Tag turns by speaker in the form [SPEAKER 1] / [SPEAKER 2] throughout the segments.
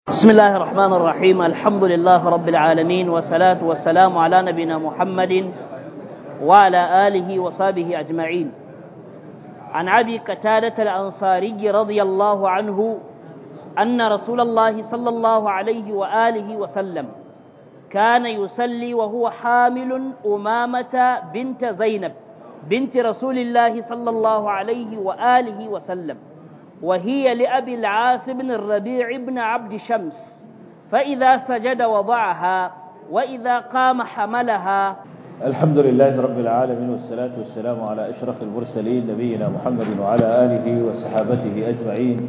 [SPEAKER 1] بسم الله الرحمن الرحيم. الحمد لله رب العالمين، والصلاة والسلام على نبينا محمد وعلى آله وصحبه أجمعين. عن أبي قتادة الأنصاري رضي الله عنه أن رسول الله صلى الله عليه وآله وسلم كان يصلي وهو حامل أمامة بنت زينب بنت رسول الله صلى الله عليه وآله وسلم، وهي لأبي العاص بن الربيع بن عبد شمس، فإذا سجد وضعها وإذا قام حملها.
[SPEAKER 2] الحمد لله رب العالمين، والصلاة والسلام على أشرف المرسلين نبينا محمد وعلى آله وصحابته أجمعين.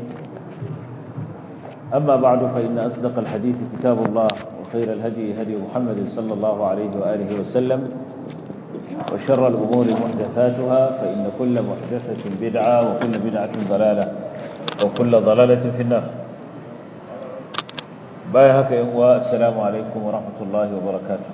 [SPEAKER 2] أما بعد، فإن أصدق الحديث كتاب الله، وخير الهدي هدي محمد صلى الله عليه وآله وسلم، وشر الأمور محدثاتها، فإن كل محدثة بدعة وكل بدعة ضلالة وكل ضلالة في النار. بايهك يا السلام عليكم ورحمة الله وبركاته.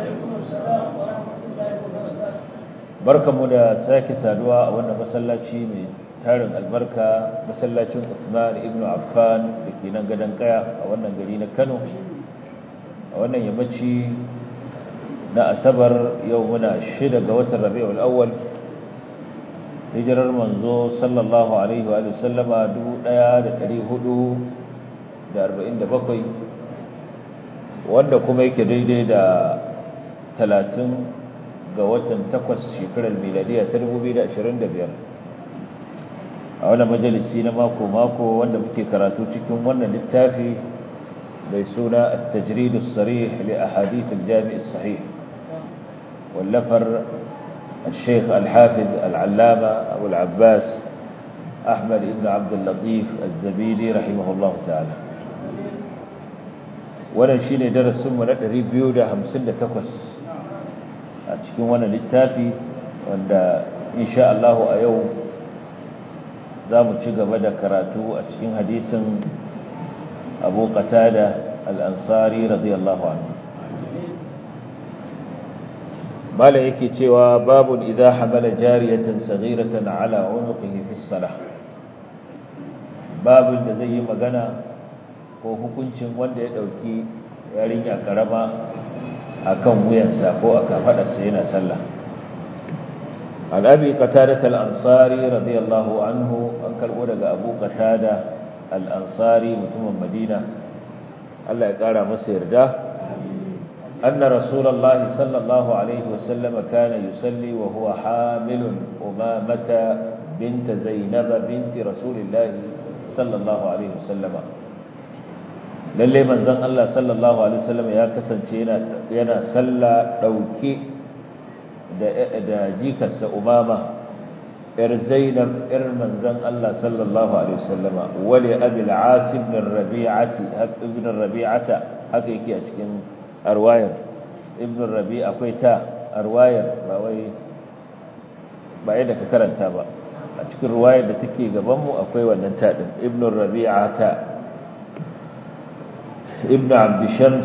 [SPEAKER 2] barkanmu da sake saduwa a wannan masallaci mai tarin albarka, masallacin Uthman ibn Affan da ke nan gadon kaya a wannan gari na Kano, a wannan yammaci na Asabar. Yau muna 6 ga watan Rabiul Awwal, hijirar manzo sallallahu alaihi wa sallama 1447, wanda kuma yake daidai da 30 ga watan 8 shekarar miladiya ta 2025. a wannan majalisi na mako wanda muke karatu cikin wannan littafi mai suna at-tajrid as-sarih li ahadith al-jami' as-sahih, wallafar الشيخ الحافظ العلامة أبو العباس أحمد بن عبد اللطيف الزبيدي رحمه الله تعالى. wannan shine darasin mu na 258 a cikin wannan littafi, wanda insha Allah a yau zamu ci gaba da karatu a cikin hadisin Abu Qatada al-Ansari radiyallahu anhu. mala yake cewa babun idza hamala jariyatan saghiratan ala unuqihi fi salah, babun da zai yi magana ko hukuncin wanda ya dauki yarinya karama akan wuyansa ko aka fadarsa yana sallah. an abi qatada al-ansari radiyallahu anhu, an karbo daga abu qatada al-ansari mutumin madina, Allah ya kara masa yarda, أن رسول الله صلى الله عليه وسلم كان يصلي وهو حامل أمامة بنت زينب بنت رسول الله صلى الله عليه وسلم. lalle manzon Allah sallallahu alaihi wasallam ya kasance yana sallah dauke da jikarsa Umama yar Zainab yar manzon Allah sallallahu alaihi wasallam, wali Abi al-As ibn Rabi'ata haka yake a cikin arwayar ibn rabi akwai ta arwayar, ba yadda ka karanta ba. a cikin ruwayar da take gaban mu akwai wannan ta din, ibn rabi'ata ibn abd shams,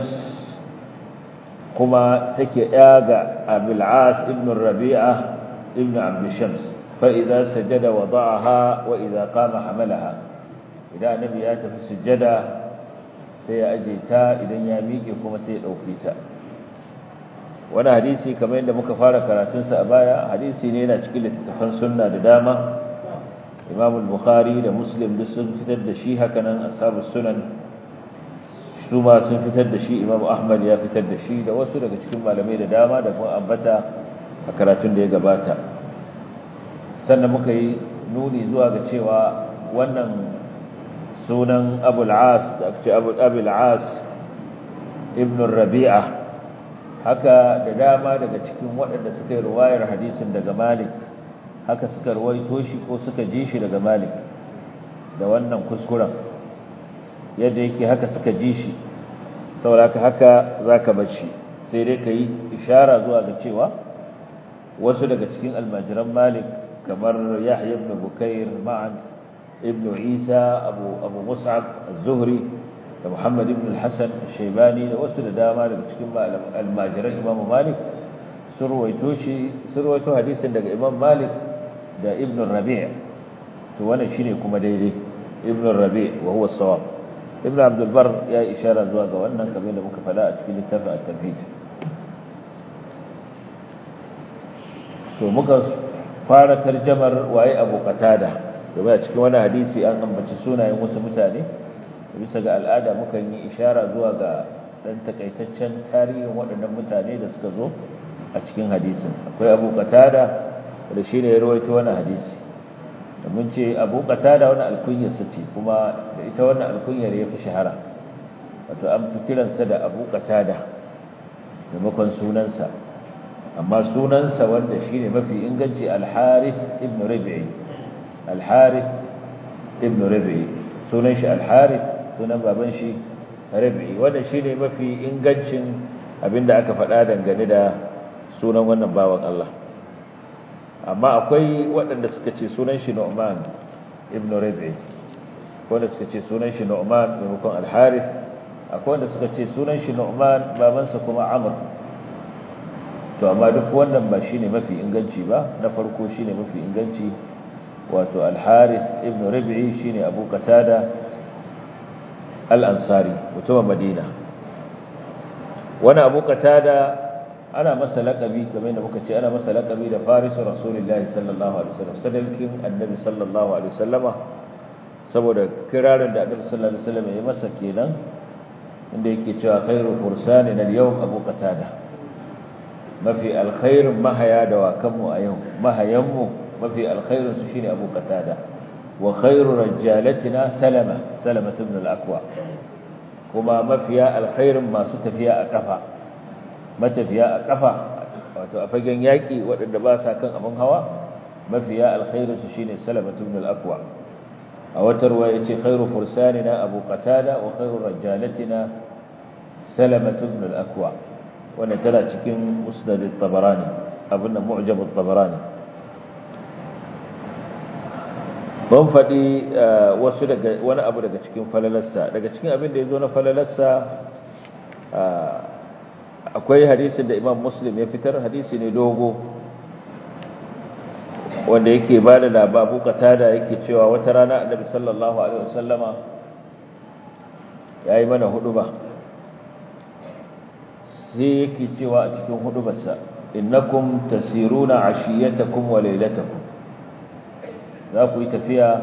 [SPEAKER 2] kuma take yaga abul as ibn rabi'a ibn abd shams. fa idza sajada wada'aha wa idza qama hamalaha, idan annabi ya tafi sujada sai ya aje ta, idan ya miƙe kuma sai ya ɗauke ta. wani hadisi kamar yadda muka fara karatunsa a baya, hadisi ne yana cikin littattafan sunna da dama. Imam al-Bukhari da Muslim duk sun fitar da shi, hakanan ashabus sunan su ma sun fitar da shi, Imam Ahmad ya fitar da shi, da wasu daga cikin malamai da dama da kuma ambata a karatun da ya gabata. sannan muka yi nuni zuwa ga cewa wannan sunan Abul As da ake Abul As ibn Rabi'a, haka da dama daga cikin waɗanda suka yi ruwayar hadisin daga Malik haka suka ruwaito shi ko suka ji shi daga Malik da wannan kuskuren, yadda yake haka suka ji shi, saboda haka zaka bar shi, sai dai kai ishara zuwa ga cewa wasu daga cikin almajiran Malik kamar Yahya ibn Bukair ma'an ابن عيسى أبو مصعب الزهري ومحمد بن الحسن الشيباني وسد داما daga cikin almajiran Imam Malik surwaito hadisin daga Imam Malik da Ibn Rabi', to wannan shine kuma daidai, Ibn Rabi' wa huwa sawab. ibn abdul bar ya ishara zuwa ga wannan kamar da muka faɗa a cikin littafin at-tamhid. to muka fara tarjamar waye Abu Qatada domin a cikin wani hadisi an ambaci sunayen wasu mutane bisa ga al'ada mukan yi ishara zuwa ga dan takaitaccen tarihin waɗannan mutane da suka zo a cikin hadisin. akwai Abu Qatada da shine ya rawaito wannan hadisi. mun ce Abu Qatada wannan alkunyarsa ce kuma da ita wannan alkunyar ya fi shahara, wato an fi kiransa da Abu Qatada maimakon sunansa, amma sunansa wanda shine mafi inganci Al-Harith ibn Rabi'i. Al-Harith ibn Rabi'i sunan shi Al-Harith, sunan baban shi Rabi'i. wannan shine mafi ingancin abinda aka faɗa dangane da sunan wannan bawan Allah. amma akwai waɗanda suka ce sunan shi Nu'man ibn Rabi'i, wanda suka ce sunan shi Nu'man maimakon Al-Harith, akwai wanda suka ce sunan shi Nu'man babansa kuma Amr. to amma duk wannan ba shine mafi inganci ba. na farko shine mafi inganci, wato Al-Harith ibn Rabi'i shine Abu Qatada Al-Ansari, mutumin Madina. wani Abu Qatada ana masa laƙabi kamar yadda muka ce ana masa laƙabi da farisu Rasulullahi sallallahu alaihi wasallam, sadalkin annabi sallallahu alaihi wasallama, saboda kirarin da annabi sallallahu alaihi wasallam ya masa kenan, inda yake cewa khairu fursanin al-yawm Abu Qatada, mafi alkhairin mahaya da wakanmu a yau, mahayanmu mafi alkhairin su shine Abu Qatada. wa khairu rajalatina Salama ibn al-Aqwa, kuma mafiya alkhairin masu tafiya a kafa, matafiya a kafa, wato a fagen yaki waɗanda ba sa kan abin hawa, mafiya alkhairin su shine Salama ibn al-Aqwa. a wata ruwaya yace khairu fursanina Abu Qatada wa khairu rajalatina Salama ibn al-Aqwa. wannan tana cikin Musnad at-Tabarani, abinda Mu'jam at-Tabarani. ban faɗi wasu daga wani abu daga cikin falalarsa. daga cikin abin da yazo na falalarsa akwai hadisin da Imam Muslim ya fitar, hadisi ne dogo wanda yake bada labaru Qatada yake cewa wata rana Annabi sallallahu alaihi wasallama yayi mana huduba, sai yake cewa a cikin hudubarsa, innakum tasiruna ashiyatakum wa laylatakum, za ku yi tafiya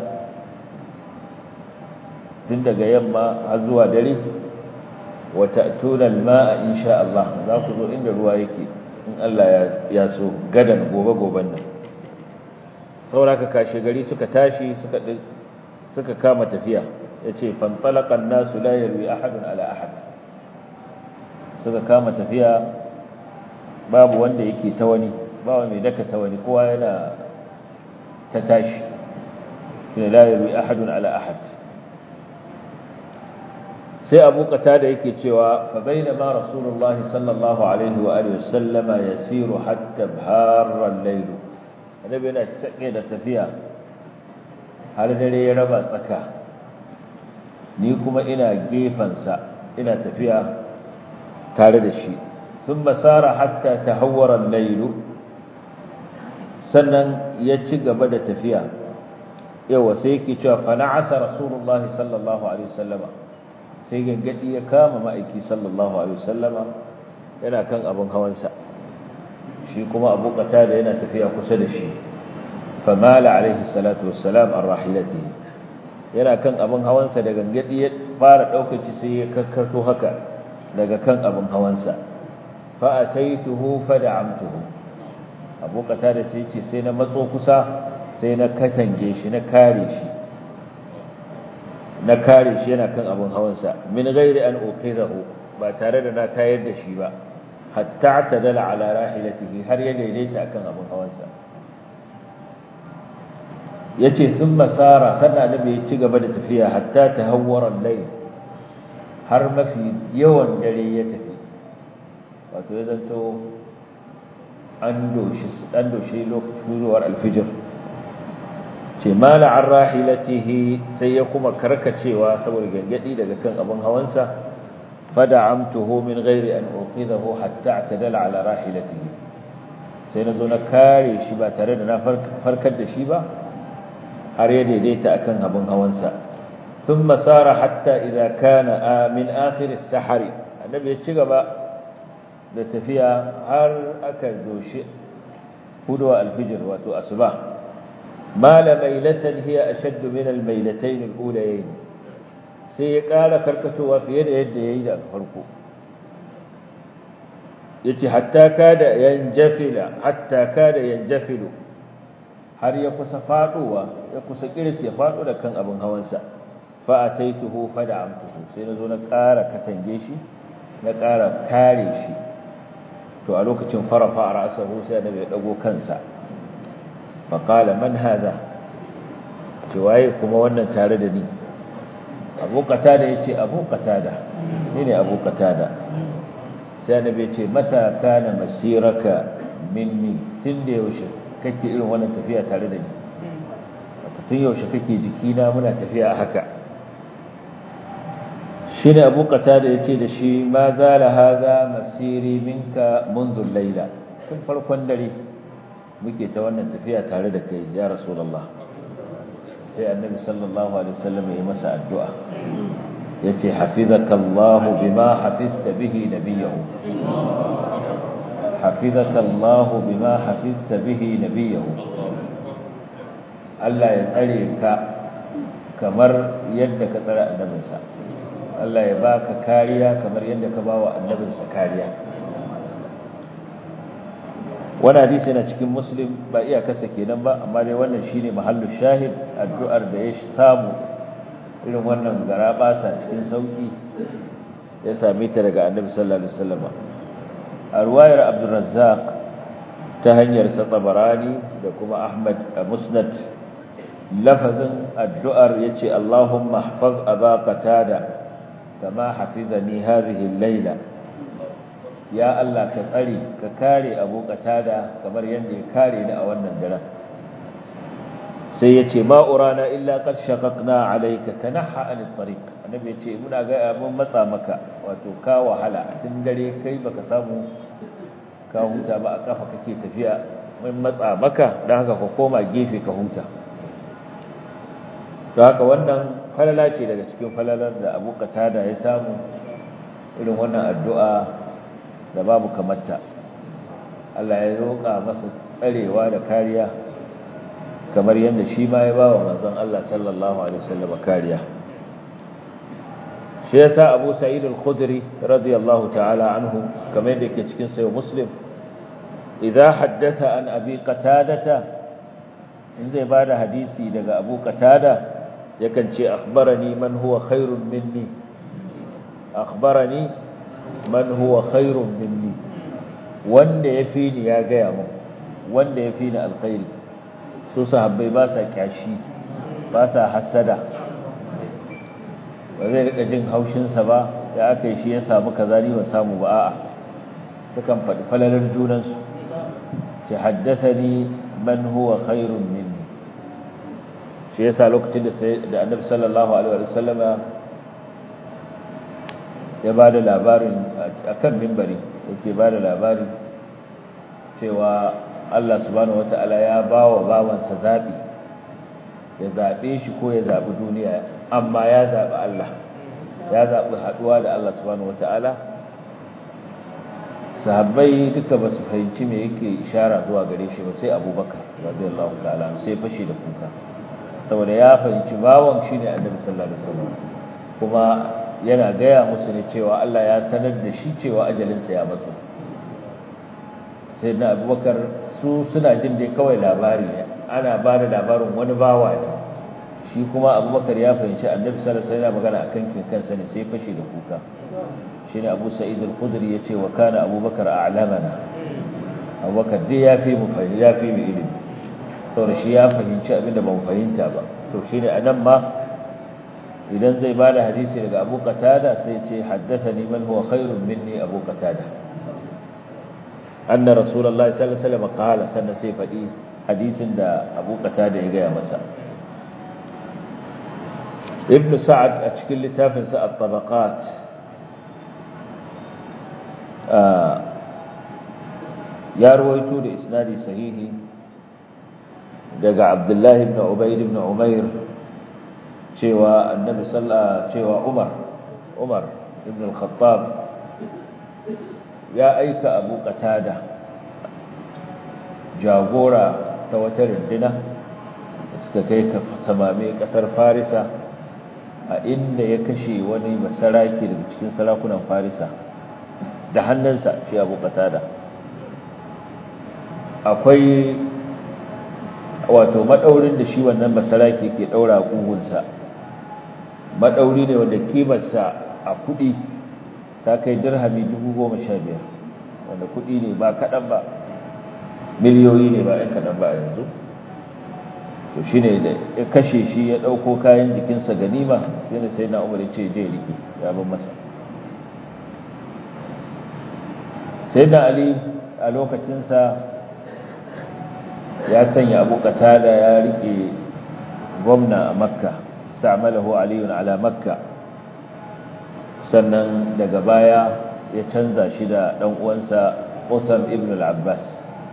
[SPEAKER 2] tun daga yamma har zuwa dare, wa ta'tuna al-ma'a insha Allah, za ku zo inda ruwa yake in Allah ya so, gadan goben nan. sauraka kashe gari suka tashi suka kama tafiya. yace fantalaqa an-nasu la yarwi ahadun ala ahad, suka kama tafiya babu wanda yake ta wani, babu mai daka ta wani, kowa yana ta tashi, la yarwi ahadun ala ahad. sai Abu Qatada yake cewa fa bainama Rasulullah sallallahu alaihi wa alihi wasallama yasiru hatta bharra al-layl, annabi yana tsake da tafiya har dare ya raba tsaka, ni kuma ina gefansa ina tafiya tare da shi. thumma sara hatta tahawwara al-layl, sannan ya ci gaba da tafiya. yawa sai yake cewa fa na'asa Rasulullah sallallahu alaihi wasallama, sai gangadi ya kama ma'aiki sallallahu alaihi wasallama yana kan abin hawansa, shi kuma Abu Qatada yana tafiya kusa da shi. famala alaihi salatu wassalam an rahilatihi, yana kan abin hawansa da gangadi ya fara daukaci sai ya kakkarto haka daga kan abin hawansa. fa ataituhu fada'amtuhu, Abu Qatada sai ce sai na matso kusa, sai na katange shi, na kare shi yana kan abin hawansa, min ghairi an uqidahu, ba tare da na tayar da shi ba, hatta tadala ala rahilatihi, har ya daidaita akan abin hawansa. yace thumma sara, sannan annabi ya ci gaba da tafiya hatta tahawwara al-layl, har mafi yawan dare ya tafi, wato ya zanto an doshi lokacin al-fajr. ce mala an rahilatihi, sai ya kuma karkacewa saboda gangadi daga kan abin hawansa. fada'amtuhu min ghairi an uqidahu hatta atadala ala rahilatihi, sai nazo na kare shi ba tare da na farkar da shi ba, har ya daidaita akan abin hawansa. thumma sara hatta idza kana min akhir as-sahari annabi ya ci gaba da tafiya har aka doshi hudu al-fajr wato asuba mala mailatan hiya ashaddu min al-mailatayn al-ulayayn sai ya ƙara karkatowa fiye da yadda yayi da farko yace hatta kada yanjafilu har ya kusa faduwa ya kusa kiris ya fado da kan abin hawansa fa ataituhu fa da'amtuhu sai nazo na ƙara katange shi na ƙara kare shi to a lokacin farafa ra'sahu sai annabi ya dago kansa fa qala man hada ce waye kuma wannan tare da ni Abu Qatada yace Abu Qatada ni ne Abu Qatada sai annabi ya ce mata kana masiraka minni tunda yaushe kake irin wannan tafiya tare da ni wato tun yaushe kake jikina muna tafiya haka shine Abu Qatada yace da shi ma zala hadha masiri minka منذ الليلة tun farkon dare muke ta wannan tafiya tare da kai ya rasulullah sai annabi sallallahu alaihi wasallam ya masa addu'a yace hafizakallahu bima hafizta bihi nabiyahu hafizakallahu bima hafizta bihi nabiyahu Allah ya tsare ka kamar yadda ka tsare annabinsa Allah ya baka kariya kamar yadda ka bawa annabinsa kariya wannan hadisi yana cikin Muslim ba iyakarsa kenan ba amma dai wannan shine mahallu shahid addu'ar da ya samu irin wannan garabasa cikin sauki ya same ta daga annabi sallallahu alaihi wasallam a ruwayar Abdul Razzaq ta hanyar sa Tabarani da kuma Ahmad a Musnad lafazin addu'ar yace Allahumma ihfaz Aba Qatada kama hafizani hadhihi al-laila ya Allah ka tsare ka kare Abu Qatada kamar yadda ya kare ni a wannan daren sai yace ma urana illa qad shaqaqna alayka tanaha anit tariq annabi yace muna ga mun matsa maka wato ka wahala tun dare kai baka samu ka huta ba a kafa kake tafiya mun matsa maka dan haka ka koma gefe ka huta don haka wannan falala ce daga cikin falalar da Abu Qatada ya samu irin wannan addu'a da babu kamarta Allah ya roƙa masa tsarewa da kariya kamar yadda shi ma ya bawa manzon Allah sallallahu alaihi wasallam kariya shi yasa Abu Sa'id al-Khudri radiyallahu ta'ala anhu kamar yadda yake cikin sahih Muslim idza haddatha an Abi Qatada in zai bada hadisi daga Abu Qatada yakan ce akhbarani man huwa khairun minni akhbarani man huwa khairun minni wanda yafi ni ya gaya mu wanda yafi ni alkhairi su sahabbai ba sa kyashi ba sa hasada ba zai rika jin haushin sa ba da aka yi shi ya samu kaza ni ba samu ba a'a sukan faɗi falalar junan su ce haddathani man huwa khairun minni shi yasa lokacin da Annabi sallallahu alaihi wasallam ya ba da labarin a kan mimbari yake ba da labarin cewa Allah subhanahu wata'ala ya ba wa bawansa zaɓi ya zaɓe shi ko ya zaɓi duniya amma ya zaɓi Allah ya zaɓi haɗuwa da Allah subhanahu wata'ala sahabbai duka ba su fahimci me yake ishara zuwa gare shi ba sai abubakar radiyallahu ta'ala sai fashe da kuka saboda ya fahimci bawan shi ne annabi sallallahu alaihi wasallam kuma yana gaya musu ne cewa Allah ya sanar da shi cewa ajalinsa ya matsu sai na abubakar su suna jin dai kawai labari ne ana ba da labarin wani bawa ne shi kuma abubakar ya fahimci annabi sallallahu alaihi wasallam magana akan kansa ne sai fashe da kuka shine Abu Sa'id al-Khudri yace wa kana Abubakar a'lamana Abubakar dai yafi mu ilimi saboda shi ya fahimci abinda ba mu fahimta ba to shine anan ma idan zai bada hadisi daga Abu Qatada sai ce haddathani man huwa khairun minni Abu Qatada anna Rasulullah sallallahu alaihi wasallam qala sannan sai fadi hadisin da Abu Qatada ya gaya masa Ibn Sa'ad a cikin littafin sa At-Tabaqat ya rawaito da isnadi sahihi daga Abdullah ibn Ubayd ibn Umayr cewa annabi cewa Umar ibn al-Khattab ya aika Abu Qatada jagora ta wata runduna suka kai samame kasar Farisa a inda ya kashe wani masaraki daga cikin sarakunan Farisa da hannunsa shi Abu Qatada akwai wato madaurin da shi wannan masaraki ke daura kugunsa madauri ne wanda kimarsa a kudi ta kai dirhami 15,000 wanda kudi ne ba kadan ba miliyoyi ne ba ɗan kadan ba yanzu to shine da ya kashe shi ya dauko kayan jikinsa ganima sai na Umar ya ce je rike ya ban masa sai da Ali a lokacinsa ya sanya Abu Qatada ya rike gwamna a Makka sa'amalahu Ali ala Makka sannan daga baya ya canza shi da dan uwansa Uthman ibn al-Abbas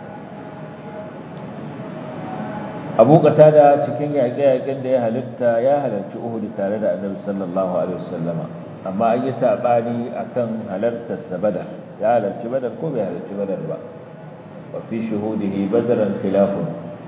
[SPEAKER 2] Abu Qatada cikin yaƙe-yaƙen da ya halarci Uhud tare da Annabi sallallahu alaihi wasallama amma an yi sabani akan halartar sa Badar ya halarci Badar ko bai halarci Badar ba wa fi shuhudihi badran khilafun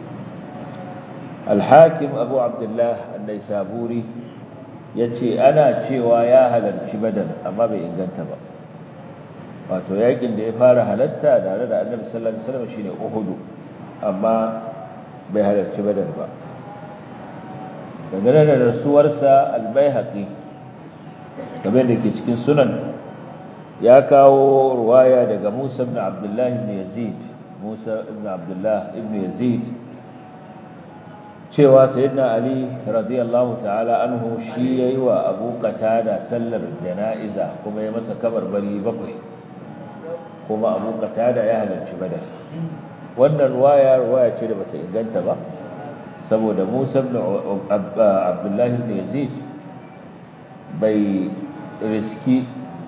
[SPEAKER 2] al-Hakim Abu Abdullah an-Naisaburi yace ana cewa ya halarci Badar amma bai inganta ba wato yaƙin da ya fara halarta tare da Annabi sallallahu alaihi wasallam shine Uhud amma bai halarci Badar ba dangane da rasuwarsa al-Baihaqi kamar da ke cikin sunan ya kawo ruwaya daga Musa ibn Abdullah ibn Yazid cewa sayyidina Ali radiyallahu ta'ala anhu shi yayi wa Abu Qatada sallar jana'iza kuma ya masa kabarbari 7 kuma Abu Qatada ya halarci Badar wannan ruwaya ce da bata inganta ba saboda Musa ibn Abdullah ibn Yazid bai riski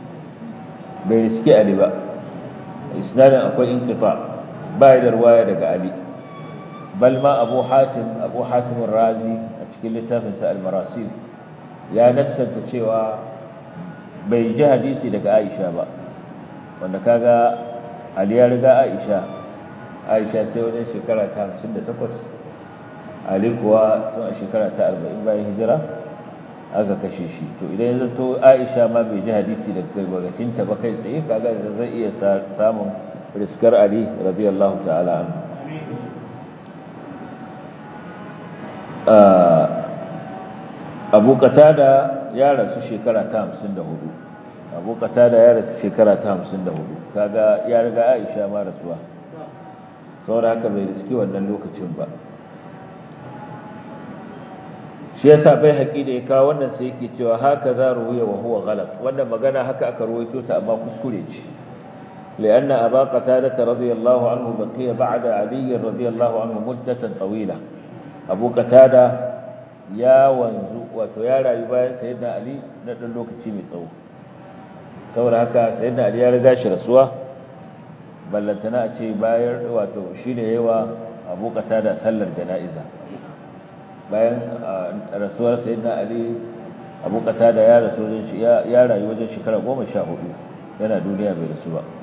[SPEAKER 2] Ali ba isnadin akwai inqita bai da ruwaya daga Ali bal ma Abu Hatim ar-Razi a cikin littafin sa al-Marasil ya nassanta cewa bai ji hadisi daga Aisha ba wanda kaga Ali ya riga Aisha sai wajen shekara ta 58 Ali kuwa tun a shekara ta 40 bayan hijira aka kashe shi to idan ya zato Aisha ma bai ji hadisi daga bagacinta ba kai tsaye kaga zai iya samun riskar Ali radiyallahu ta'ala anhu Abu Qatada ya rasu shekara ta 54 Abu Qatada ya rasu shekara ta 54 kaga ya riga Aisha ma rasuwa saboda haka bai riski wannan lokacin ba shi yasa bai haƙi da ya kawo wannan sai yake cewa haka za ruwaya wa huwa ghalat wannan magana haka aka ruwaito ta amma kuskure ce لأن أبا قتادة رضي الله عنه بقي بعد علي رضي الله عنه مدة طويلة أبو قتادة يا وانزو وتيارا يبايا سيدنا علي ندلوك تشيمي تصو saboda haka sayyidina Ali ya riga shi rasuwa ballantana a ce bayar wato shine yawa Abu Qatada sallar jana'iza bayan rasuwar sayyidina Ali Abu Qatada ya rasu wajen shi ya rayu wajen shekara 14 yana duniya bai rasu ba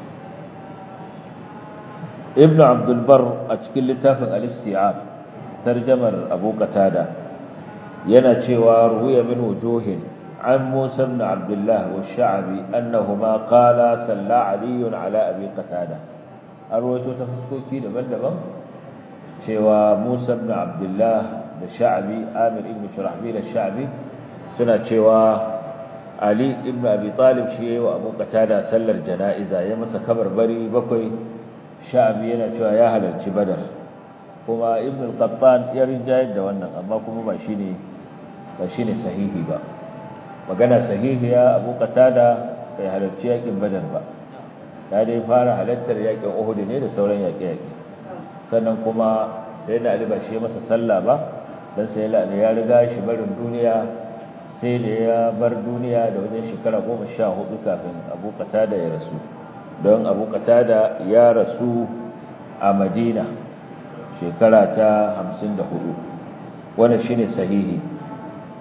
[SPEAKER 2] Ibn Abdul Barr a cikin littafin Al-Isti'ab tarjamar Abu Qatada yana cewa ruwiya min wujuhin an Musa ibn Abdullah wa Sha'bi annahuma qala salla Ali ala Abi Qatada arwato ta fuskoki daban-daban cewa Musa ibn Abdullah da Sha'bi Amir ibn Shurahbil al-Sha'bi suna cewa Ali ibn Abi Talib shi yayi wa Abu Qatada sallar jana'iza ya masa kabarbari 7 Sha'bi yana cewa ya halarci Badar kuma Ibn al-Qattan ya rinjayar da wannan amma kuma ba shine sahihi ba magana sahihiya Abu Qatada bai halarci yakin Badar ba ya dai fara halartar yakin Uhud ne da sauran yaƙe-yaƙe sannan kuma sai da Ali ba shi masa sallah ba dan sai ya riga shi barin duniya sai da ya bar duniya da wajen shekara 14 kafin Abu Qatada ya rasu don Abu Qatada ya rasu a Madina shekara ta 54 wannan shine sahihi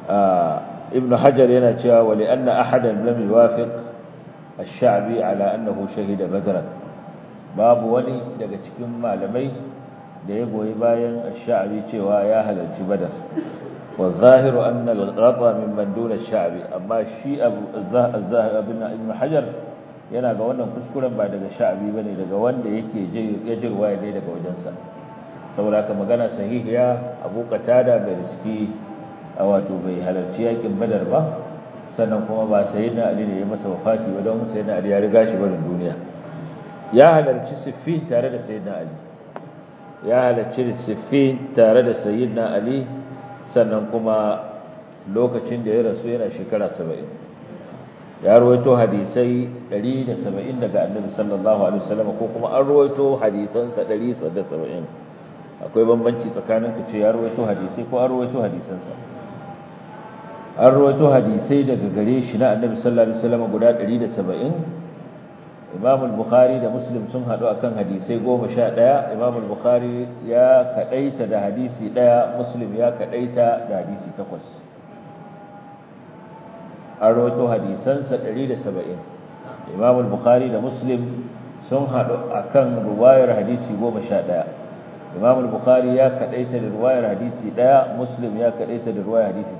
[SPEAKER 2] ibn hajar yana cewa wali anna ahadan lam yuwafiq ash-sha'bi ala annahu shahida badran babu wani daga cikin malamai da ya goyi bayan ash-sha'bi cewa ya halarci badar wa zahiru anna al-ghata mimman duna ash-sha'bi amma shi ibn hajar yana ga wannan kuskuren ba daga sha'bi bane daga wanda yake jirwaya ne daga wajensa saboda haka magana sahihiya Abu Qatada bai riski wato bai halarci yakin Badar ba sannan kuma ba sayyidina Ali ne ya masa wafati ba don sayyidina Ali ya riga shi barin duniya ya halarci Siffin tare da sayyidina Ali ya halarci Siffin tare da sayyidina Ali sannan kuma lokacin da ya rasu yana shekara 70 ya rawaito hadisai 170 daga Annabi sallallahu alaihi wasallam ko kuma an rawaito hadisansa 170 akwai bambanci tsakanin ka ce ya rawaito hadisai ko an rawaito hadisansa an rawaito hadisai daga gare shi na Annabi sallallahu alaihi wasallam guda 170 Imam al-Bukhari da Muslim sun hadu akan hadisai 11 Imam al-Bukhari ya kadaita da hadisi daya Muslim ya kadaita da hadisi 8 an rawaito hadisansa 170 Imam al-Bukhari da Muslim sun hadu akan riwayar hadisi 11 Imam al-Bukhari ya kadaita da riwayar hadisi daya Muslim ya kadaita da riwayar hadisi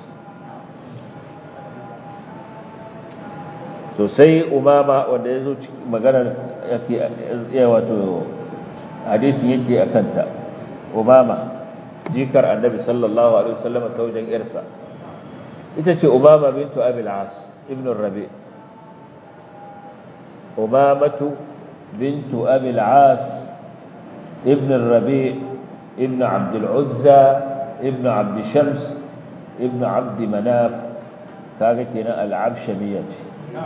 [SPEAKER 2] 8 to sai Umama wanda yazo maganar yake wato hadisin yake akanta Umama jikar Annabi sallallahu alaihi wasallam ta wajen irsa ita ce Umama bintu Abi al-As ibn ar-Rabi' Umamatu bintu Abi al-As ابن الربيع ابن عبد العزى ابن عبد شمس ابن عبد مناف kaga kenan al-abshamiyya ce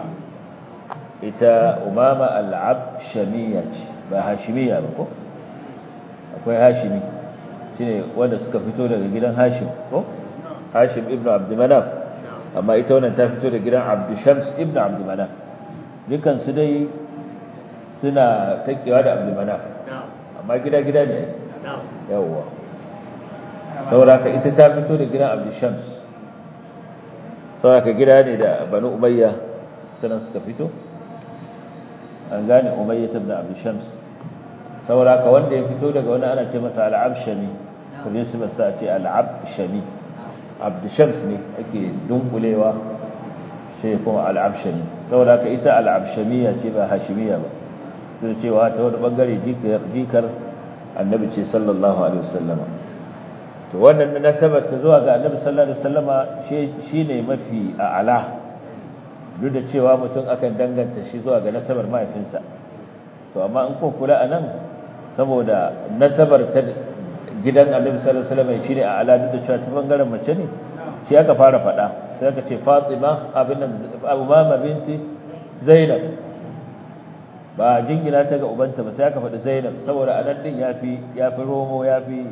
[SPEAKER 2] ita umama al-abshamiyya ce ba hashimiyya ba ko akwai hashimi shine wanda suka fito daga gidan hashim ko hashim ibn abd manaf amma ita wannan ta fito daga gidan abd shams ibn abd manaf dukan su dai suna takewa da abd manaf amma gida-gida ne yawwa sauraka ita ta fito da gidan Abdul Shams sauraka gida ne da Banu Umayya sanan suka fito an gane Umayya ibn Abdul Shams sauraka wanda ya fito daga wani ana ce masa al-Abshami kuma su masa ce al-Abshami Abdul Shams ne ake dunkulewa sai kuma al-Abshami sauraka ita al-Abshamiyya ce ba Hashimiyya ba sai cewa ta wani bangare jikar annabi ce sallallahu alaihi wasallama to wannan nasabar ta zuwa ga annabi sallallahu alaihi wasallama shine mafi a'ala duk da cewa mutum akan danganta shi zuwa ga nasabar mahaifinsa to amma in ko kula anan saboda nasabar ta gidan annabi sallallahu alaihi wasallama shine a'ala duk da cewa ta bangaren mace ne shi aka fara fada sai aka ce Fatima Umama binti Zainab ba jingina ta ga ubanta ba sai aka faɗi Zainab saboda anan din yafi romo yafi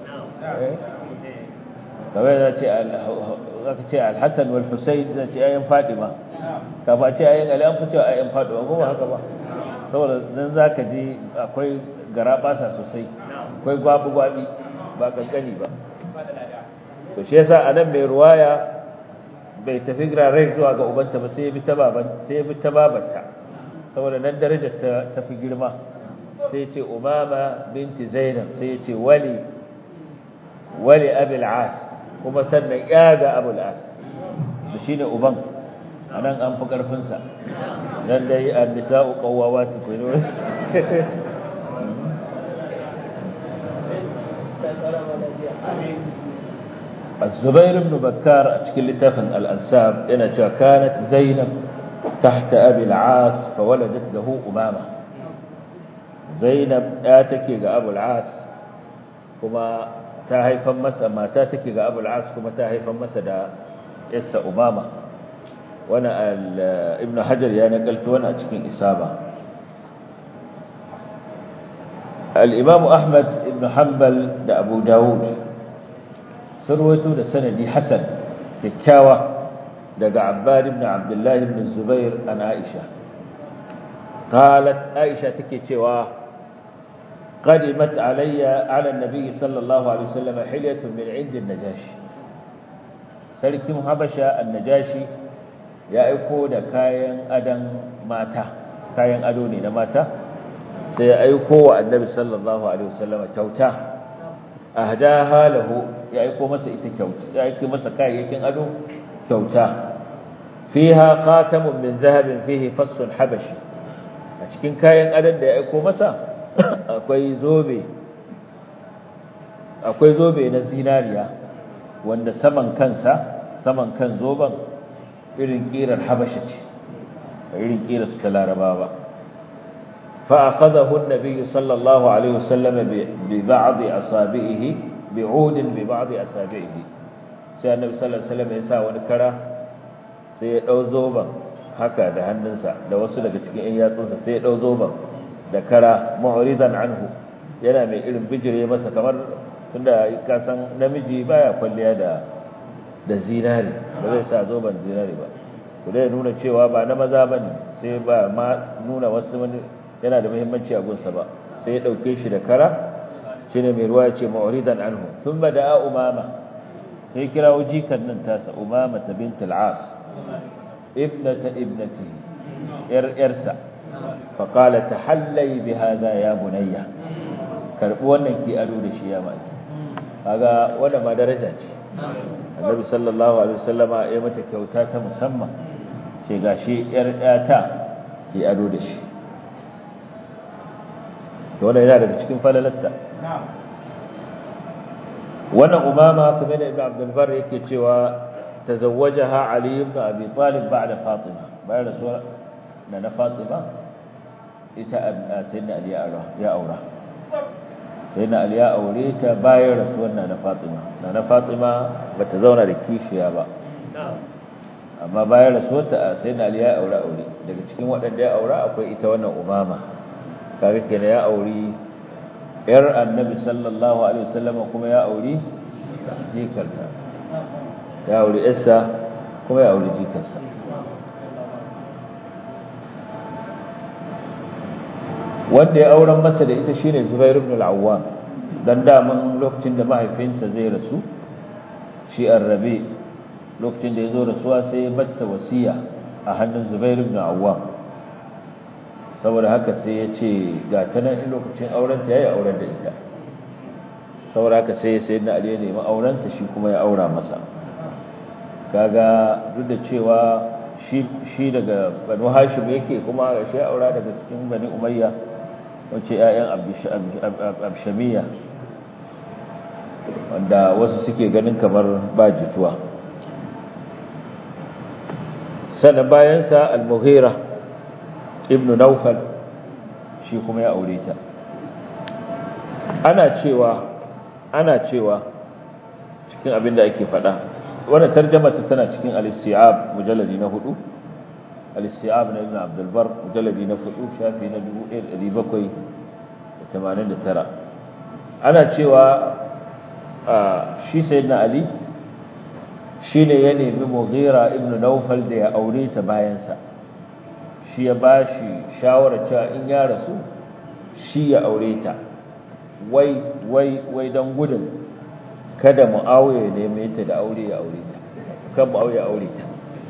[SPEAKER 2] kawai zaka ce al-Hasan wal Husayn zai ce ayyan Fatima ka ba ce ayyan Ali an fice ayyan Fatima ko haka ba saboda dan zaka ji akwai garabasa sosai akwai gwabi ba kankani ba to shi yasa anan mai ruwaya bai tafi rai zuwa ga ubanta ba sai ya bi ta babanta saboda nan darajar ta fi girma sai ce Umama binti Zainab sai ce wali Abul As kuma sannan ya ga Abul As da shine uban anan an fi karfin sa dan dai an-nisa'u qawwawati kullu الزبير بن بكار أشكل لتفن الأنساب إن كانت زينب تحت أبي العاص فولدت له أمامة زينب آتكي أبو العاص كما تاهي فمس أما تاتكي أبو العاص كما تاهي فمس دا إس أمامة وانا ابن حجر يعني قلت وانا أشكين إسابة الإمام أحمد بن حنبل دا أبو داود سروته دا سندي حسن ككاوة دا عباد بن عبد الله بن الزبير عن عائشة قالت عائشة تكيتوا قدمت على النبي صلى الله عليه وسلم حلية من عند النجاشي sarkin habasha annajashi ya aiko da kayan adan mata, kayan ado ne na mata, sai ya aiko wa annabi sallallahu alaihi wasallam kyauta, ahdaha lahu, ya aiko masa ita kyauta, ya aiko masa kayayyakin ado kyauta. fiha khatamun min dhahabin fihi fassun habashi, a cikin kayan adon da ya aiko masa akwai zobe na zinariya wanda saman kan zoben irin kirar habasha ce, irin kirar su ta laraba ba. fa akhadahu an-nabiy sallallahu alaihi wasallam bi ba'd asabihi bi'ud bi ba'd asabihi, sai annabi sallallahu alaihi wasallam ya sa wani kara, sai ya dau zoben haka da hannunsa da wasu daga cikin ƴan yatsunsa, sai ya dau zoben da kara mu'ridan anhu, yana mai irin bijire masa, kamar tunda ka san namiji baya kwalliya da zinari, ba zai sa zoben zinari ba, to dai nuna cewa ba na maza bane, sai ba ma nuna wasu wani yana da muhimmanci a gunsa ba, sai ya dauke shi da kara, shine mai ruwa yace mu'ridan anhu. thumma da'a umama, sai kirawo jikan nan tasa umama bint al-as ibnata ibnatihi, yarsa, fa qala tahallai bi hadha ya bunayya, karbi wannan ki ado da shi ya mai. kaga wannan ma daraja ce, annabi sallallahu alaihi wasallama ya mata kyauta ta musamman, ce gashi yar yata ki ado da shi, to wannan yana daga cikin falalatta. wannan umama kamar da ibn abdul bar yake cewa tazawwajaha ali ibn abi talib ba'da fatima, bayan rasuwar na fatima ita sayyidina ali ya aura, sayyidina ali ya aure ta bayan rasuwar na fatima. na fatima bata zauna da kishiya ba, amma bayan rasuwar ta sayyidina ali ya aure. daga cikin waɗanda ya aura akwai ita wannan umama, kaga kenan ya auri yar annabi sallallahu alaihi wasallam, kuma ya auri jikarsa, ya auri yarsa kuma ya auri jikarsa. wanda ya auren masa da ita shine Zubair ibn al-Awwam, dan daman lokacin da mahaifinta zai rasu, shi Ar-Rabi, lokacin da yazo rasuwa sai ya batta wasiya a hannun Zubair ibn al-Awwam, saboda haka sai ya ce ga ta nan lokacin aurenta yayi auren da ita, saboda haka sai sayyidina Ali ya nemi aurenta, shi kuma ya aura masa. kaga duk da cewa shi daga Banu Hashim yake, kuma shi ya aura daga cikin Bani Umayya, wace ƴaƴan Abshamiyya, wanda wasu suke ganin kamar ba jituwa. sannan bayansa Al-Mughira ibn Nawfal, shi kuma ya aure ta. ana cewa cikin abin da ake faɗa, wannan tarjuma tana cikin al-Isti'ab mujalladi na 4, al-Isti'ab na Ibn Abdul Bar mujalladi na 4 shafi na 1789. ana cewa shi sayyidina Ali shine ya nemi Mughira ibn Nawfal da ya aure ta bayansa, shi ya bashi shawara cewa in ya rasu shi ya aure ta, wai dan gudun kada Muawiya ne mai ta da aure ya aure ta, kan Muawiya aure ta.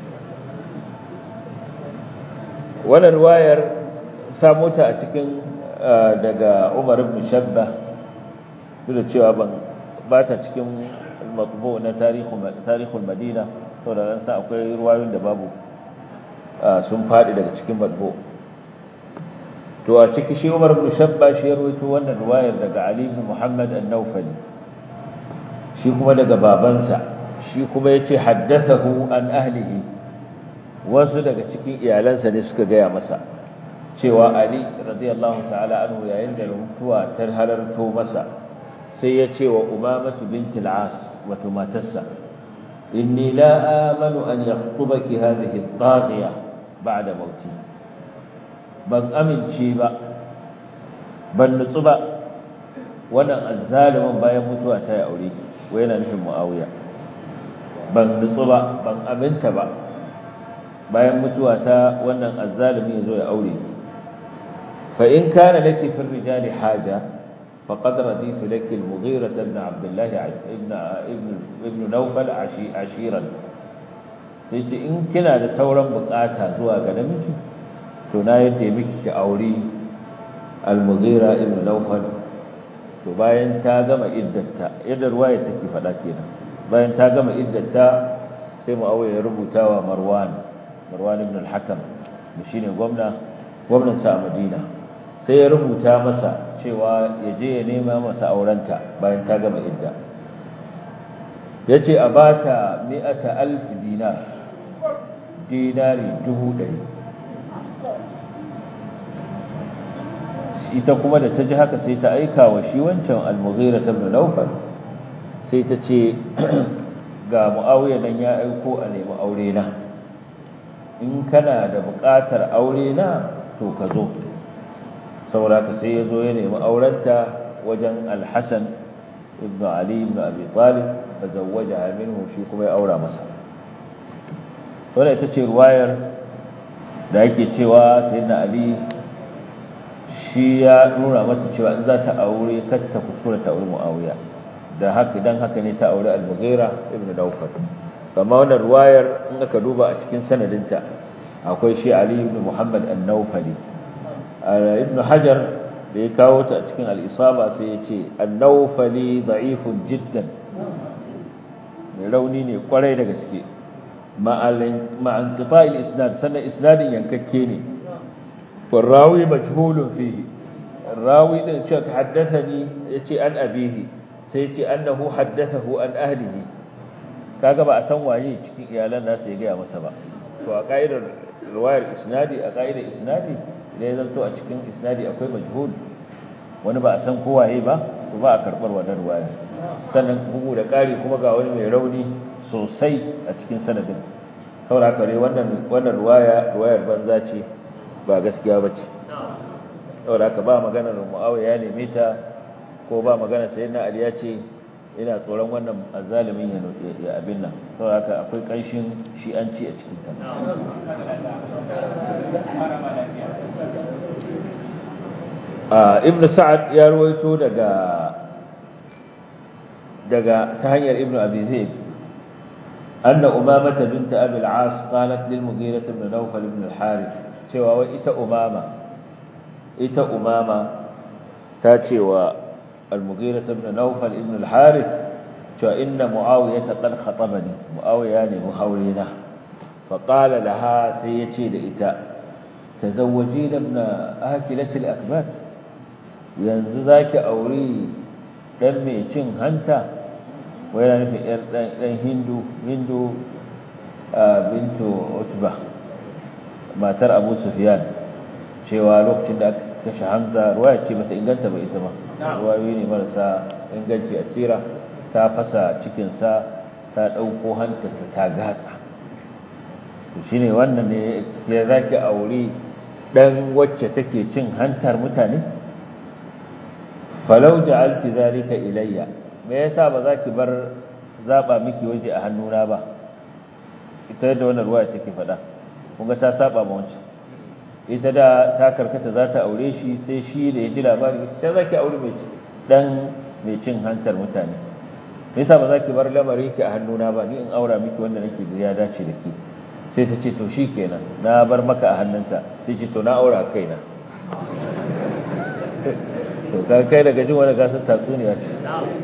[SPEAKER 2] wannan riwayar samu ta a cikin daga Umar ibn Shabba, duk da cewa ba ta cikin matbu na tarihul Madina, saboda nan sa akwai riwayoyin da babu, sun fadi daga cikin matbu. to a ciki shi Umar ibn Shabba shi ya rawaito wannan riwayar daga Ali ibn Muhammad an-Nawfali, shi kuma daga babansa, shi kuma yace haddathahu an ahlihi, wasu daga cikin iyalansa ne suka gaya masa cewa Ali radiyallahu ta'ala anhu yayin da mutuwa ta halarto masa, sai ya ce wa Umamatu bint al-As, wato matarsa, inni la amanu an yaqtubaki hadhihi at-taghiya ba'da mauti, ban amince ba, ban nutsu ba wannan azzalimin bayan mutuwa ta ya aure ki, wai yana nufin Muawiya. ban nutsu ba, ban aminta ba bayan mutuwa ta wannan azzalimi yazo ya aure ki. fa in kana laki fi rijali haja, faqad raditu laki al-Mughira ibn Abdullah ibn Nawfal ashiran sai ce in kina da sauran bukata zuwa ga namiji to na yadda miki aure al-Mughira ibn Nawfal to bayan ta gama iddata yadda ruwaya take faɗa kenan bayan ta gama iddata sai Muawiya ya rubuta wa Marwan ibn al-Hakam da shine gwamnan sa a Madina sai ya rubuta masa cewa ya je ya nema masa aurenta bayan ta gama idda yace a bata 100,000 dinari 100,000 ita kuma da ta ji haka sai ta aika wa shi wancan al-Mughira ibn Nawfal sai ta ce ga Muawiya nan ya aiko a nemi aure na in kana da buƙatar aure na to ka zo saboda ka sai ya zo ya nemi aurenta wajen al-Hasan ibn Ali ibn Abi Talib fa zawwajaha minhu shi kuma ya aura masa wannan ita ce ruwayar da yake cewa sayyidina Ali shi ya nuna mata cewa in za ta aure kar ta kuskura ta aure Muawiya da haka dan haka ne ta aure al-Mughira ibn Nawfal amma wannan ruwayar in aka duba a cikin sanadinta akwai shi Ali ibn Muhammad an-Nawfali ibn Hajar da ya kawo ta a cikin al-Isaba sai ya ce an-Nawfali da'ifun jiddan mai rauni ne kwarai da gaske ma'an qita'il isnad sannan isnadin yankakke ne والراوي مجهول فيه الراوي ده حدثني yace an abihi sai yace annahu haddathahu an ahlihi kaga ba a san waye cikin iyalan nasa ya ga masa ba to a kaidar riwayar isnadi a kaidar isnadi da ya zanto a cikin isnadi akwai majhul wani ba a san ko waye ba to ba a karbar wannan riwaya sannan bugu da kari kuma ga wani mai rauni sosai a cikin sanadin saboda haka wannan riwayar banza ce ba gaskiya ba ce saboda haka ba maganar Muawiya ya neme ta ko ba maganar sayyidina Ali ya ce ina tsoron wannan azzalimin ya abin nan saboda haka akwai kanshin shi'anci a cikin ta Ibn Sa'ad ya ruwaito daga ta hanyar Ibn Abi Zayd anna Umamah bint Abi al-As qalat lil Mughira ibn Nawfal ibn al-Harith cewa wai ita umama ta cewa al-Mughira ibn Nawfal ibn al-Harith cewa inna Muawiya qad khatabani Muawiya ne muhawrina fa qala laha sai yace da ita tazawwajina ibn akilat al-akbat yanzu zaki aure dan mai cin hanta wai yana nufin yar dan hindu bintu Utbah matar Abu Sufyan cewa lokacin da aka kashe Hamza ruwaya ce bata inganta ba ita ma ruwayoyi ne marasa inganci asira ta fasa cikin sa ta dauko hantarsa ta gatsa to shine wannan ne ya zaki aure dan wacce take cin hantar mutane falau ja'alti zalika ilayya me yasa ba zaki bar zaba miki waje a hannuna ba ita da wannan ruwaya take faɗa kunga ta saba ma wancan ita da ta karkata za ta aure shi sai shi da ya ji labari sai zaki aure mai cin hantar mutane me yasa ba zaki bar lamari ki a hannuna ba ni in aura miki wanda nake da ya dace da ke sai ta ce to shikenan na bar maka a hannunta sai ce to na aura kaina to kai daga jin wani gasar tatsuniya ce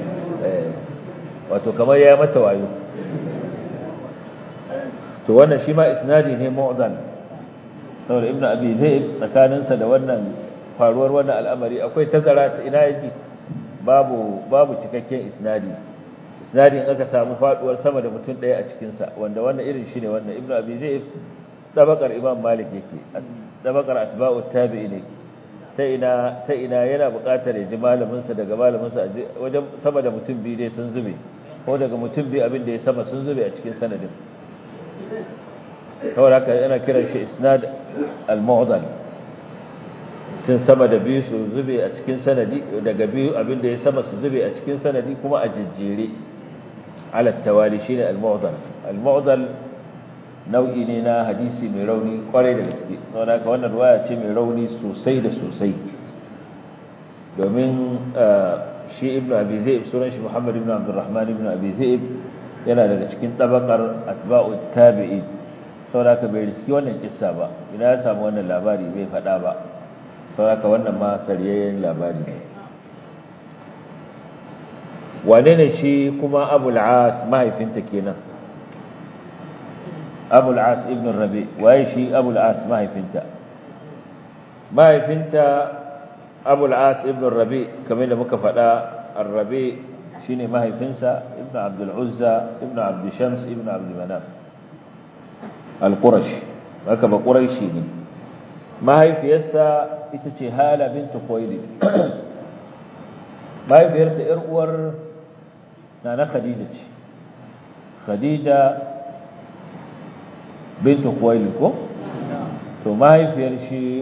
[SPEAKER 2] wato kamar ya mata wayo to wannan shi ma isnadi ne mu'dal saboda ibnu abi zaid tsakaninsa da wannan faruwar wannan al'amari akwai tazara ina yake babu cikakken isnadi in aka samu faduwar sama da mutum daya a cikin sa wanda wannan irin shine wannan ibnu abi zaid tabakar imam malik yake tabakar asba'ut tabi'in yake ta ina yana buƙatar ya ji malamin sa daga malamin sa wajen sama da mutum biyu dai sun zube ko daga mutum biyu abin da ya sama sun zube a cikin sanadin kawai haka yana kiran shi isnad al-mu'dal tun sama da biyu su zube a cikin sanadi daga biyu abin da ya sama su zube a cikin sanadi kuma a jijjere ala tawali shine al-mu'dal al-mu'dal nau'i ne na hadisi mai rauni kwarai da gaske saboda haka wannan riwaya ce mai rauni sosai da sosai domin shi ibnu abi zaib sunan shi Muhammad ibn Abdurrahman ibn abi zaib yana daga cikin tabakar atba'ut tabi'in saboda ka bai riski wannan kissa ba ina ya samu wannan labari bai faɗa ba saboda ka wannan ma sariyayyen labari ne wane ne shi kuma Abul As mahaifinta kenan Abul As ibn Rabi waye shi Abul As mahaifinta Abul As ibn Rabi kamar da muka faɗa Ar-Rabi shine mahaifinsa ibn Abdul Uzza ibn Abd Shams ibn Abd Manaf al-Qurashi haka ba Quraishi ne mahaifiyarsa ita ce Hala bint Khuwailid mahaifiyarsa ƴar uwar Nana Khadija ce Khadija bint Khuwailid ko to mahaifiyar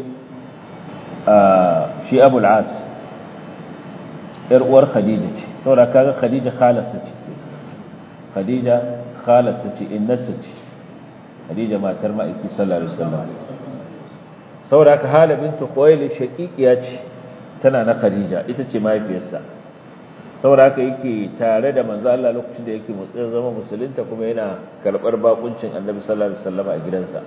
[SPEAKER 2] shi Abul As ƴar uwar Khadija ce saboda kaga Khadija khalarsa ce Khadija khalarsa ce innarsa ce Khadija matar ma'aiki sallallahu alaihi wasallam saboda haka Hala bint Khuwailid shaqiqiya ce tana na Khadija ita ce mahaifiyarsa saboda haka yake tare da manzo Allah lokacin da yake zama musulunta kuma yana karbar bakuncin Annabi sallallahu alaihi wasallam a gidansa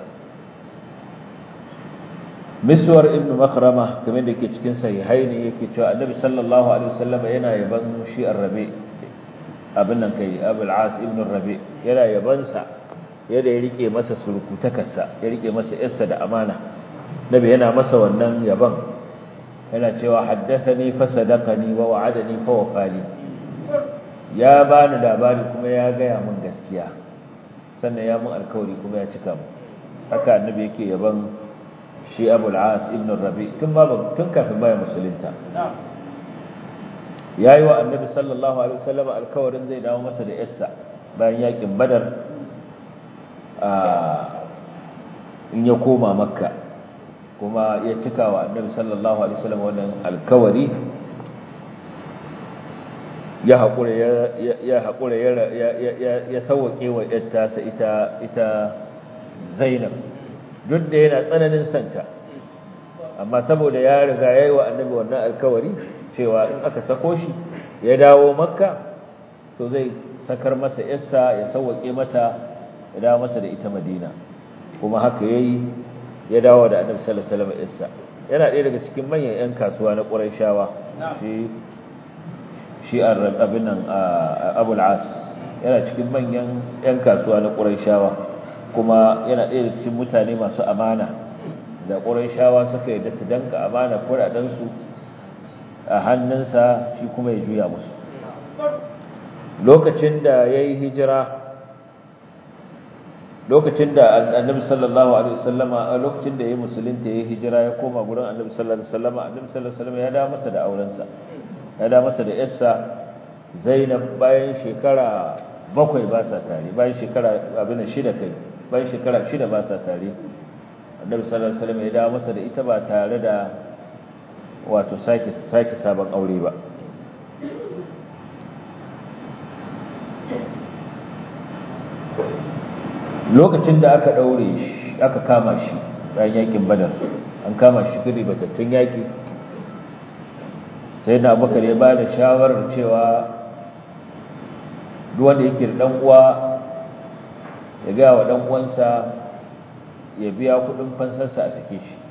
[SPEAKER 2] Miswar ibn Makhrama kamar da yake cikin sahihaini yake cewa Annabi sallallahu alaihi wasallam yana yaban shi Ar-Rabi abin nan kai Abul As ibn Rabi yana yabansa yadda ya rike masa surukutakarsa ya rike masa yarsa da amana Nabi yana masa wannan yaban yana cewa haddathani fa sadaqani wa wa'adani fa wafali ya bani labari kuma ya gaya min gaskiya sannan ya mun alkawari kuma ya cika mu haka Annabi yake yaban shi Abul As ibn Rabi tun kafin bayan musulunta yayi wa Annabi sallallahu alaihi wasallam alkawarin zai dawo masa da yarsa bayan yakin Badar in ya koma Makka kuma ya cika wa Annabi sallallahu alaihi wasallam wannan alkawari ya haƙura ya sauke wa yarta ita Zainab duk da yana tsananin santa amma saboda ya riga yayi wa Annabi wannan alkawari cewa in aka sako shi ya dawo Makka to zai sakar masa yarsa ya sauke mata ya dawo masa da ita Madina kuma haka yayi ya dawo da Annabi sallallahu alaihi wasallam yarsa yana ɗaya daga cikin manyan ƴan kasuwa na Qurayshawa shi abin nan Abul As yana cikin manyan ƴan kasuwa na Qurayshawa kuma yana ɗaya daga cikin mutane masu amana da Qurayshawa suka yarda su danka amana kuɗaɗen su a hannunsa shi kuma ya juya musu lokacin da yayi hijira lokacin da Annabi sallallahu alaihi wasallama lokacin da yayi musulunta yayi hijira ya koma gurin Annabi sallallahu alaihi wasallama Annabi sallallahu alaihi wasallama ya da masa da aurensa ya da masa da yarsa Zainab bayan shekara 7 ba sa tare bayan shekara abin 6 kai bayan shekara 6 ba sa tare Annabi sallallahu alaihi wasallama ya da masa da ita ba tare da wato sake sabon aure ba lokacin da aka daure shi aka kama shi bayan yakin Badar an kama shi gari batattun yaki sai da Abubakar ya bada shawarar cewa duk wanda yake da dan uwa ya ga wa dan uwansa ya biya kudin fansarsa a sake shi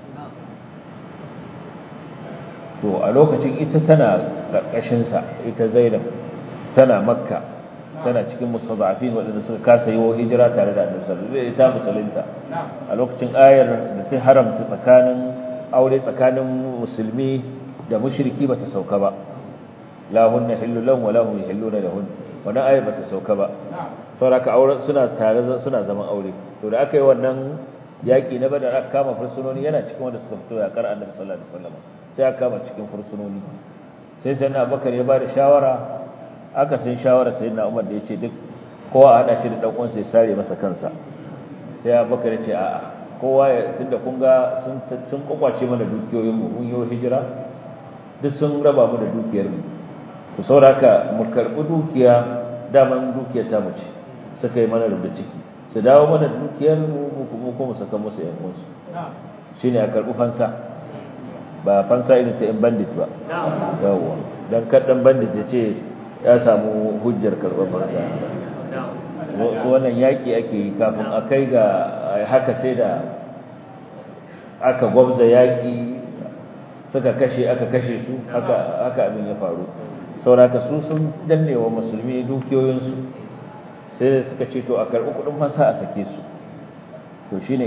[SPEAKER 2] to a lokacin ita tana karkashin sa ita Zainab tana Makka tana cikin mustada'afin waɗanda suka kasa yi hijira tare da Annabi sallallahu alaihi wasallam ita musulunta a lokacin ayar da ta haramta tsakanin aure tsakanin musulmi da mushriki bata sauka ba la hunna hillu lahum wa lahum yahilluna lahun wannan ayar bata sauka ba saboda aure suna tare suna zaman aure to da aka yi wannan yaki na Badar aka kama fursunoni yana cikin wanda suka fito yakar Annabi sallallahu alaihi wasallam sai aka kama cikin fursunoni sai Abubakar ya ba da shawara aka san shawara sayyidina Umar da yace duk kowa a hada shi da dan uwansa ya sare masa kansa sai Abubakar ya ce a'a kowa ya tunda kun ga sun kwakwace mana dukiyoyin mu mun yi hijira duk sun raba mu da dukiyar mu to saboda mu karbi dukiya daman dukiyar ta mu ce suka yi mana rubda ciki su dawo mana dukiyar mu kuma saka musu yan uwansu shine a karbi fansa ba fansa irin ta yan bandit ba yawa dan kaddan bandit ya ce ya samu hujjar karɓar fansa su wannan yaƙi ake yi kafin a kai ga haka sai da aka gwabza yaƙi aka kashe su haka abin ya faru sauraka su sun danne wa musulmi dukiyoyinsu sai da suka ce to a karɓi kuɗin fansa a sake su to shine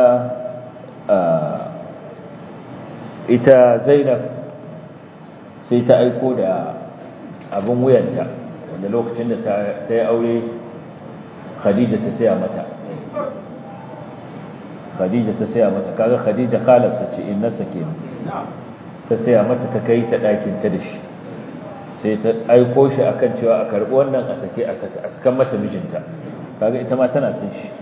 [SPEAKER 2] ita Zainab sai ta aiko da abin wuyanta wanda lokacin da ta yi aure Khadija ta saya mata kaga Khadija khalarsa ce innarsa kenan ta saya mata ta kai ta ɗakin ta da shi sai ta aiko shi akan cewa a karɓi wannan a sakan mata mijinta kaga ita ma tana son shi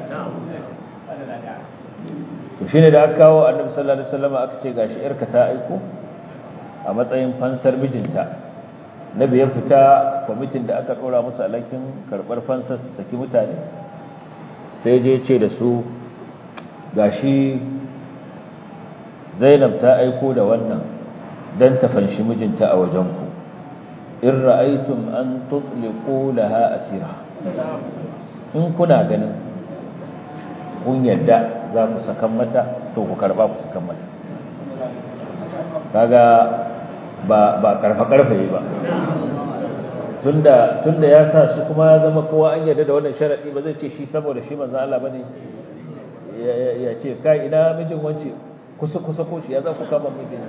[SPEAKER 2] to shine da aka kawo Annabi sallallahu alaihi wasallam aka ce gashi yarka ta aiko a matsayin fansar mijinta Nabi ya fita kwamitin da aka dora musu alakin karbar fansar su saki mutane sai je ce da su gashi Zainab ta aiko da wannan dan ta fanshi mijinta a wajenku in ra'aytum an tutliqu laha asira in kuna ganin kun yadda za ku sakan mata to ku karba ku sakan mata kaga ba karfa ba tunda ya sa su kuma ya zama kowa an yarda da wannan sharadi ba zai ce shi saboda shi manzo Allah bane ya ce kai ina mijin wance kusa ko shi ya za ku kama mijin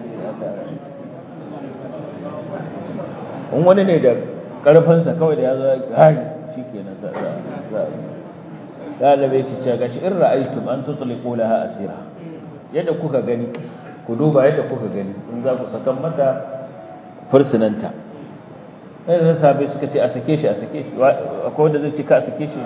[SPEAKER 2] in wani ne da karfansa kawai da ya zo hari shikenan za dalibai ce ce gashi in ra'aytum an tutliqu laha asira yadda kuka gani ku duba yadda kuka gani in za ku sakan mata fursunanta sai da sahabbai suka ce a sake shi akwai wanda zai ce ka a sake shi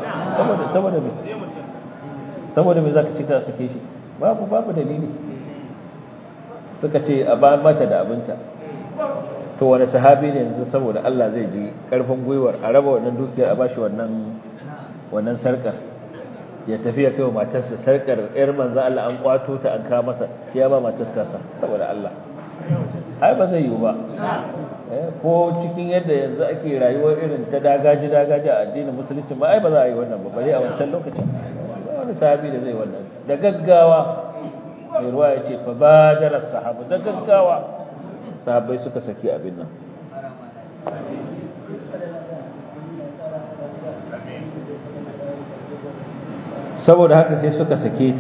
[SPEAKER 2] saboda me zaka ce ka a sake shi babu dalili suka ce a ba mata da abinta to wani sahabi ne yanzu saboda Allah zai ji karfin gwiwar a raba wannan dukiyar a bashi wannan sarkar ya tafi ya kai wa matarsa sarkar yar manzo Allah an kwato ta an kawo masa ya ba matarsa saboda Allah ai ba zai yiwu ba ko cikin yadda yanzu ake rayuwar irin ta dagaji a addinin musulunci ba ai ba za a yi wannan ba bare a wancan lokacin ba wani sahabi da zai wannan da gaggawa mai ruwa ya ce fa badara sahabu da gaggawa sahabbai suka saki abin nan saboda haka sai suka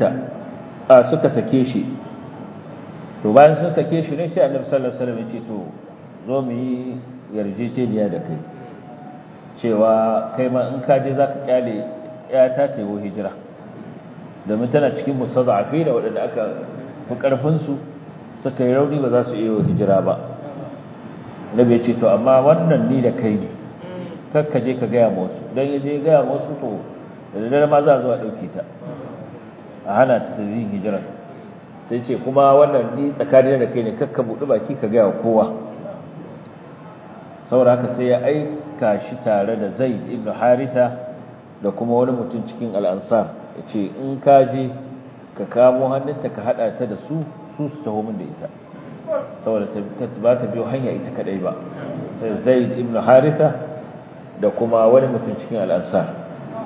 [SPEAKER 2] sake shi to bayan sun sake shi ne sai Annabi sallallahu alaihi wasallam ya ce to zo mu yi yarjejeniya da kai cewa kai ma in ka je zaka kyale ya ta tayo hijira domin tana cikin mustada'afi da wadanda aka fi karfin su suka yi rauni ba za su iya hijira ba Annabi ya ce to amma wannan ni da kai ne kakka je ka ga mu wasu dan yaje ga mu wasu to da dare ma za a zo a ɗauke ta a hana ta yin hijira sai ce kuma wannan ni tsakanin da kai ne kakka buɗi baki ka gaya wa kowa saboda haka sai ya aika shi tare da Zaid ibn Haritha da kuma wani mutum cikin al'ansar ya ce in ka je ka kamo hannunta ka haɗa ta da su taho min da ita saboda ba ta biyo hanya ita kadai ba sai Zaid ibn Haritha da kuma wani mutum cikin al'ansar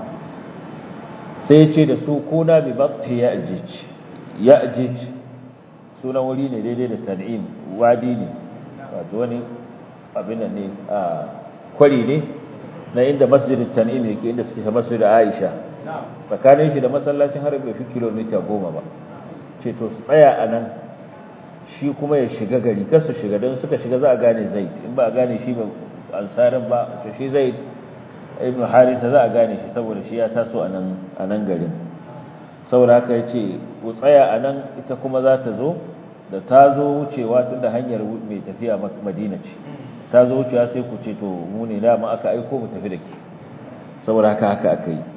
[SPEAKER 2] sai ce da su kuna bi bathi ya'jij sunan wuri ne daidai da tan'im wadi ne wato wani abin nan ne a kwari ne na inda masjidin tan'im yake inda suke masjid Aisha tsakanin shi da masallacin har bai fi kilomita 10 ba ce to su tsaya a nan shi kuma ya shiga gari kar su shiga don suka shiga za a gane Zaid in ba a gane shi ba ansarin ba to shi Zaid ibn Haritha za a gane shi saboda shi ya taso a nan garin saboda haka ya ce ku tsaya a nan ita kuma za ta zo da ta zo wucewa tun da hanyar mai tafiya Madina ce ta zo wucewa sai ku ce to mu ne dama aka aiko mu tafi da ke saboda haka aka yi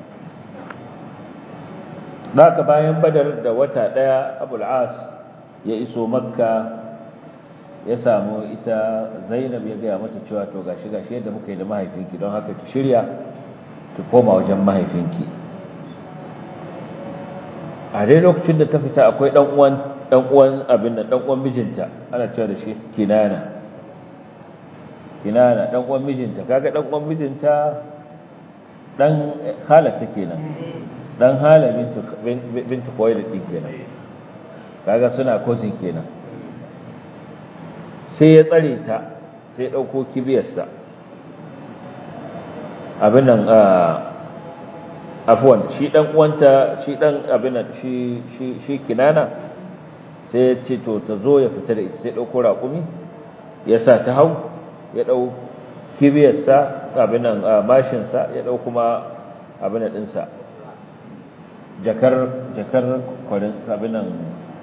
[SPEAKER 2] haka bayan Badar da wata daya Abul As ya iso Makka ya samu ita Zainab ya gaya mata cewa to gashi yadda muka yi da mahaifinki don haka ki shirya ki koma wajen mahaifinki a dai lokacin da ta fita akwai dan uwan dan uwan abin nan dan uwan mijinta ana cewa da shi kinana dan uwan mijinta kaga dan uwan mijinta dan halata kenan dan hala bintu Khuwailid din kenan kaga suna cousin kenan sai ya tsare ta sai ya dauko kibiyarsa abin nan afwan shi dan uwanta shi dan abin nan shi kinana sai ya ce to ta zo ya fita da ita sai dauko raƙumi ya sa ta hau ya dau kibiyarsa abin nan mashinsa ya dau kuma abin nan dinsa jakar kwarin abin nan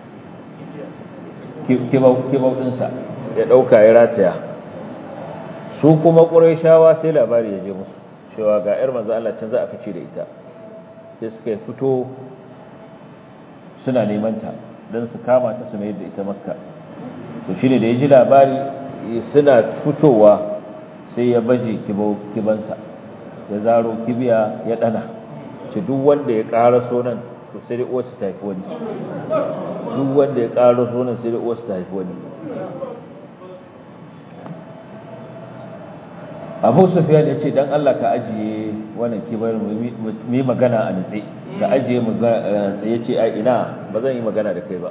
[SPEAKER 2] kibau dinsa ya dauka ya rataya su kuma qurayshawa sai labari ya je musu cewa ga yar manzo Allah can za a fice da ita sai suka fito suna neman ta dan su kama ta su mai da ita makka to shine da ya ji labari suna fitowa sai ya baje kibansa ya zaro kibiya ya dana ce duk wanda ya ƙara sonan to sai dai uwarsa ta haifi wani duk wanda ya ƙara sonan sai dai uwarsa ta haifi wani Abu Sufyan ya ce dan Allah ka ajiye wannan kibar mu yi magana a nutse ka ajiye mu sai ya ce ai ina ba zan yi magana da kai ba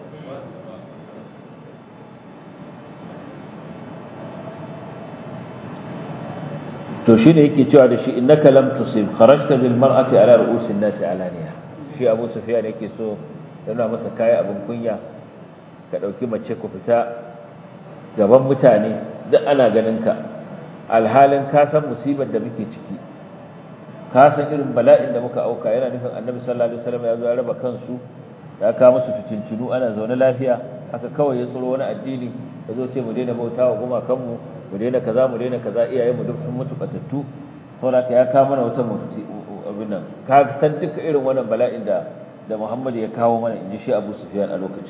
[SPEAKER 2] to shi ne yake cewa da shi innaka lam tusib kharajta bil mar'ati ala ru'usin nasi alaniya shi Abu Sufyan yake so yana masa kai abin kunya ka dauki mace ku fita gaban mutane duk ana ganin ka alhalin ka san musibar da muke ciki ka san irin bala'in da muka auka yana nufin Annabi sallallahu alaihi wasallam ya zo ya raba kansu ya ka musu fitintunu ana zaune lafiya aka kawai ya tsoro wani addini ya zo ce mu daina bautawa gumakanmu mu daina kaza iyayenmu duk sun mutu batattu saboda ya kawo mana wata mufti abin nan ka san duka irin wannan bala'in da Muhammad ya kawo mana inji shi Abu Sufyan a lokacin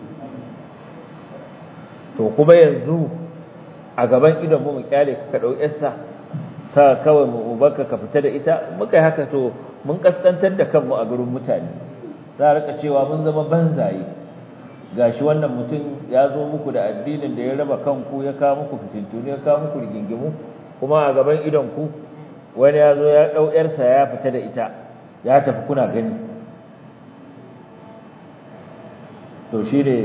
[SPEAKER 2] to kuma yanzu a gaban idon mu kyale ka dau yarsa sa kawai mu baka ka fita da ita muka yi haka to mun kaskantar da kanmu a gurin mutane za a rika cewa mun zama banzaye gashi wannan mutum ya zo muku da addinin da ya raba kanku ya kawo muku fitintunu ya kawo muku rigingimu kuma a gaban idon ku wani ya zo ya dau yarsa ya fita da ita ya tafi kuna gani to shi ne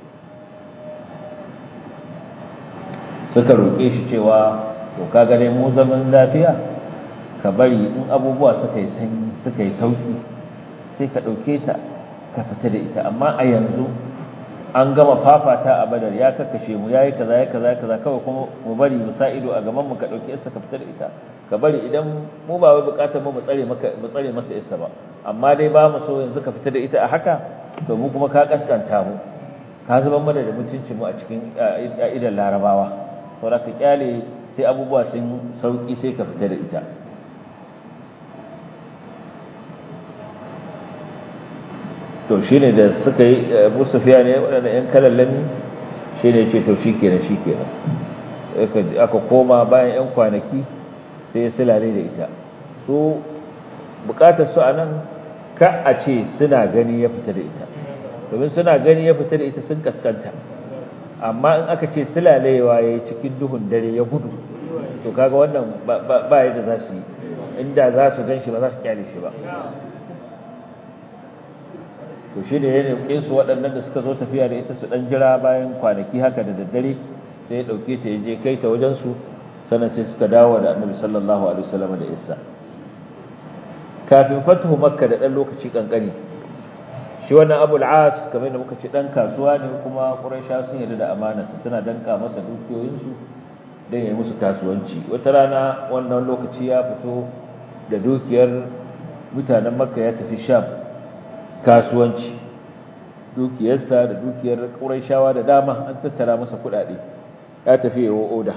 [SPEAKER 2] suka roƙe shi cewa to kaga dai mu zaman lafiya ka bari in abubuwa suka yi sanyi suka yi sauki sai ka ɗauke ta ka fita da ita amma a yanzu an gama fafata a badar ya kakkashe mu yayi kaza ya kaza kawai kuma mu bari mu sa ido a gaban mu ka dauke yarsa ka fita da ita ka bari idan mu ba wai bukatar mu tsare masa yarsa ba amma dai ba mu so yanzu ka fita da ita a haka to mu kuma ka kaskanta mu ka zuban mana da mutuncin mu a cikin idan larabawa saboda ka kyale sai abubuwa sun sauki sai ka fita da ita to shi ne da suka yi Abu Sufyan ne waɗanda ‘yan kalallami shi ne ce to shi kenan aka koma bayan ‘yan kwanaki sai ya silale da ita su bukatar su a nan ka a ce suna gani ya fita da ita domin suna gani ya fita da ita sun kaskanta amma in aka ce silalewa ya yi cikin duhun dare ya gudu to kaga wannan ba yadda za su yi inda za su gan shi ba za su kyale shi ba to shi da ya nemi su waɗannan da suka zo tafiya da ita su ɗan jira bayan kwanaki haka da daddare sai ya ɗauke ta ya je kai ta wajensu sannan sai suka dawo da annabi sallallahu alaihi wasallam da isa kafin fatuhu makka da ɗan lokaci ƙanƙani shi wannan abul as kamar da muka ce ɗan kasuwa ne kuma ƙuraysha sun yarda da amanarsa suna danka masa dukiyoyinsu don ya yi musu kasuwanci wata rana wannan lokaci ya fito da dukiyar mutanen makka ya tafi sham kasuwanci dukiyarsa da dukiyar ƙurayshawa da dama an tattara masa kuɗaɗe ya tafi yawo oda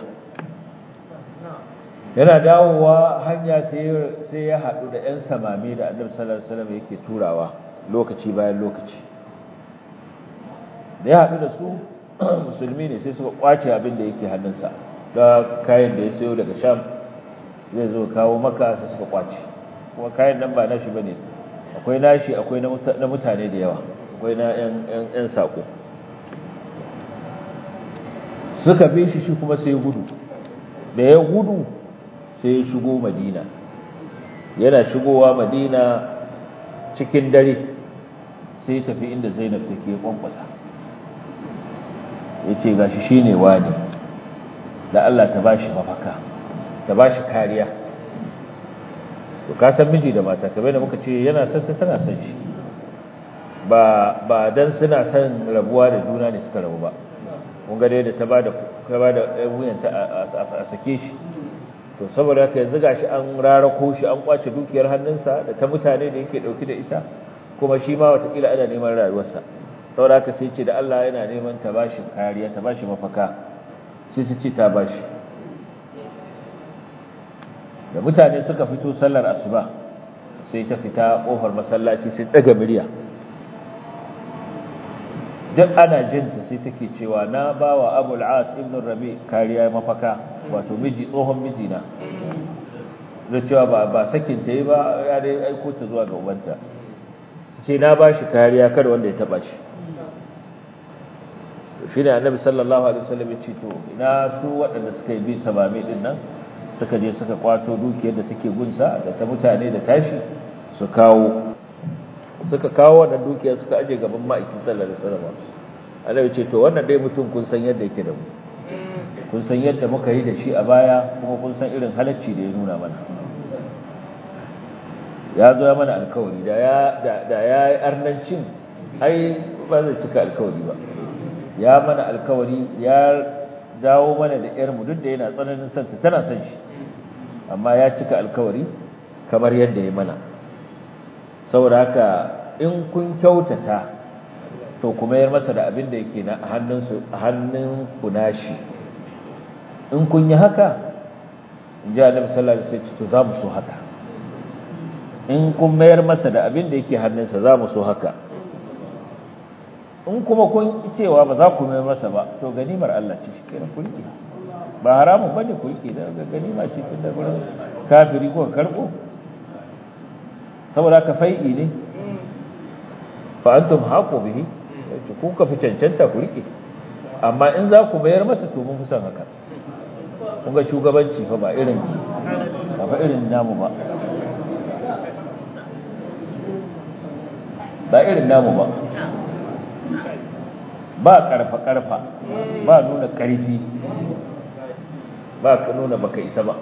[SPEAKER 2] yana dawowa hanya sai ya haɗu da 'yan samami da annabi sallallahu alaihi wasallam yake turawa lokaci bayan lokaci da ya haɗu da su musulmi ne sai suka kwace abin da yake hannunsa da kayan da ya sayo daga sham zai zo kawo maka sai suka kwace kuma kayan nan ba nashi bane akwai nashi akwai na mutane da yawa akwai na 'yan saƙo suka bi shi kuma sai ya gudu da ya gudu sai ya shigo madina yana shigowa madina cikin dare sai tafi inda zainab take kwankwasa ya ce gashi shine wani da Allah ta bashi mafaka ta bashi kariya to ka san miji da mata kamar da muka ce yana son ta tana son shi ba dan suna son rabuwa da juna ne suka rabu ba kun ga dai da ta bada wuyanta a sake shi to saboda haka yanzu gashi an rarako shi an kwace dukiyar hannunsa da ta mutane da yake dauki da ita kuma shi ma watakila ana neman rayuwarsa saboda haka sai ce da Allah yana neman ta bashi kariya ta bashi mafaka sai ta ce ta bashi da mutane suka fito sallar asuba sai ta fita kofar masallaci sai daga murya duk ana jinta sai take cewa na bawa Abul As ibn Rabi kariya mafaka wato miji tsohon miji na da cewa ba sakin ta yi ba ya dai aiko ta zuwa ga ubanta ce na bashi kariya kada wanda ya taba shi shine annabi sallallahu alaihi wasallam ya ce to ina su waɗanda suka yi bi sabami din nan suka je suka kwato dukiyar da take gunsa da ta mutane da tashi suka kawo wannan dukiya suka aje gaban ma'aikin sallallahu alaihi wasallam annabi ce to wannan dai mutum kun san yadda yake da mu kun san yadda muka yi da shi a baya kuma kun san irin halacci da ya nuna mana ya zo mana alkawari da ya yi arnancin ai ba zai cika alkawari ba ya mana alkawari ya dawo mana da yarmu duk da yana tsananin santa tana son shi amma ya cika alkawari kamar yadda ya mana saboda haka in kun kyautata to kuma yar masa da abin da yake na hannun ku nashi in kun yi haka in ji annabi sallallahu alaihi wasallam to za mu so haka in kun mayar masa da abin da yake hannunsa za mu so haka in kuma kun cewa ba za ku mayar masa ba to ganimar Allah ce shikenan ku rike ba haramun bane ku rike da ganima ce tun da gurin kafiri ko karbo saboda ka fai'i ne fa antum haqu bihi ku ka fi cancanta ku rike amma in za ku mayar masa to mun fi son haka kun ga shugabanci fa ba irin namu ba ba irin namu ba ba karfa ba nuna karfi ba ka nuna baka isa ba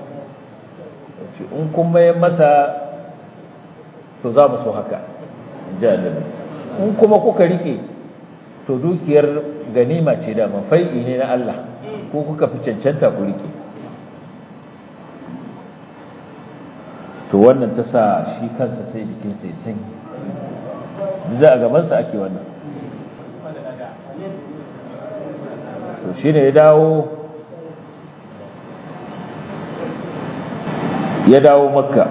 [SPEAKER 2] in kun mayar masa to za mu so haka jalibi in kuma kuka rike to dukiyar ganima ce da mafai'i ne na Allah ko kuka fi cancanta ku rike to wannan ta sa shi kansa sai jikinsa ya sanyi za a gabansa ake wannan to shi ne ya dawo makka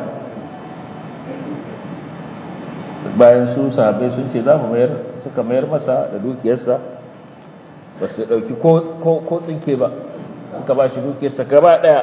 [SPEAKER 2] bayan su sahabbai sun ce za mu mayar suka mayar masa da dukiyarsa ba su ɗauki ko tsinke ba suka ba shi dukiyarsa gaba ɗaya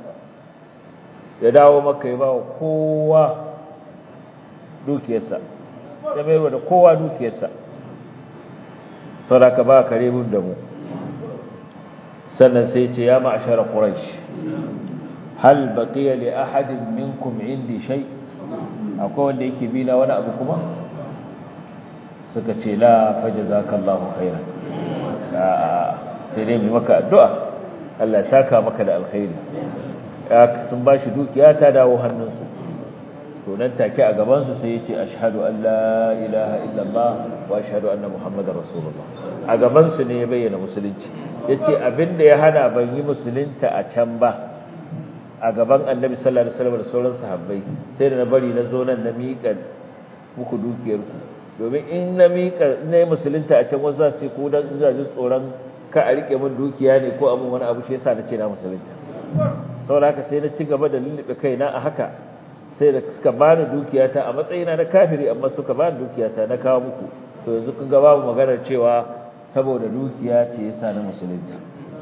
[SPEAKER 2] ya dawo makka ya ba wa kowa dukiyarsa ya mayar da kowa dukiyarsa sauraka ba kare mun da mu sannan sai ce ya ma'ashara quraish hal baqiya li ahadin minkum indi shay akwai wanda yake bi na wani abu kuma suka ce la fajazakallahu khairan sai dai mu maka addu'a Allah ya saka maka da alkhairi sun bashi dukiya ta dawo hannunsu to nan take a gaban su sai yace ashhadu an la ilaha illallah wa ashhadu anna muhammadar rasulullah a gaban su ne ya bayyana musulunci yace abinda ya hana ban yi musulunta a can ba a gaban annabi sallallahu alaihi wasallam da sauran sahabbai sai da na bari na zo nan na miƙa muku dukiyar ku domin in na miƙa ne musulunta a can wasu sai ko dan ina jin tsoron ka a rike min dukiya ne ko amin wani abu shi yasa na ce na musulunta saboda haka sai na ci gaba da lullube kaina a haka sai da suka bani dukiyata a matsayina na kafiri amma suka bani dukiyata na kawo muku to yanzu kun ga babu maganar cewa saboda dukiya ce yasa na musulunta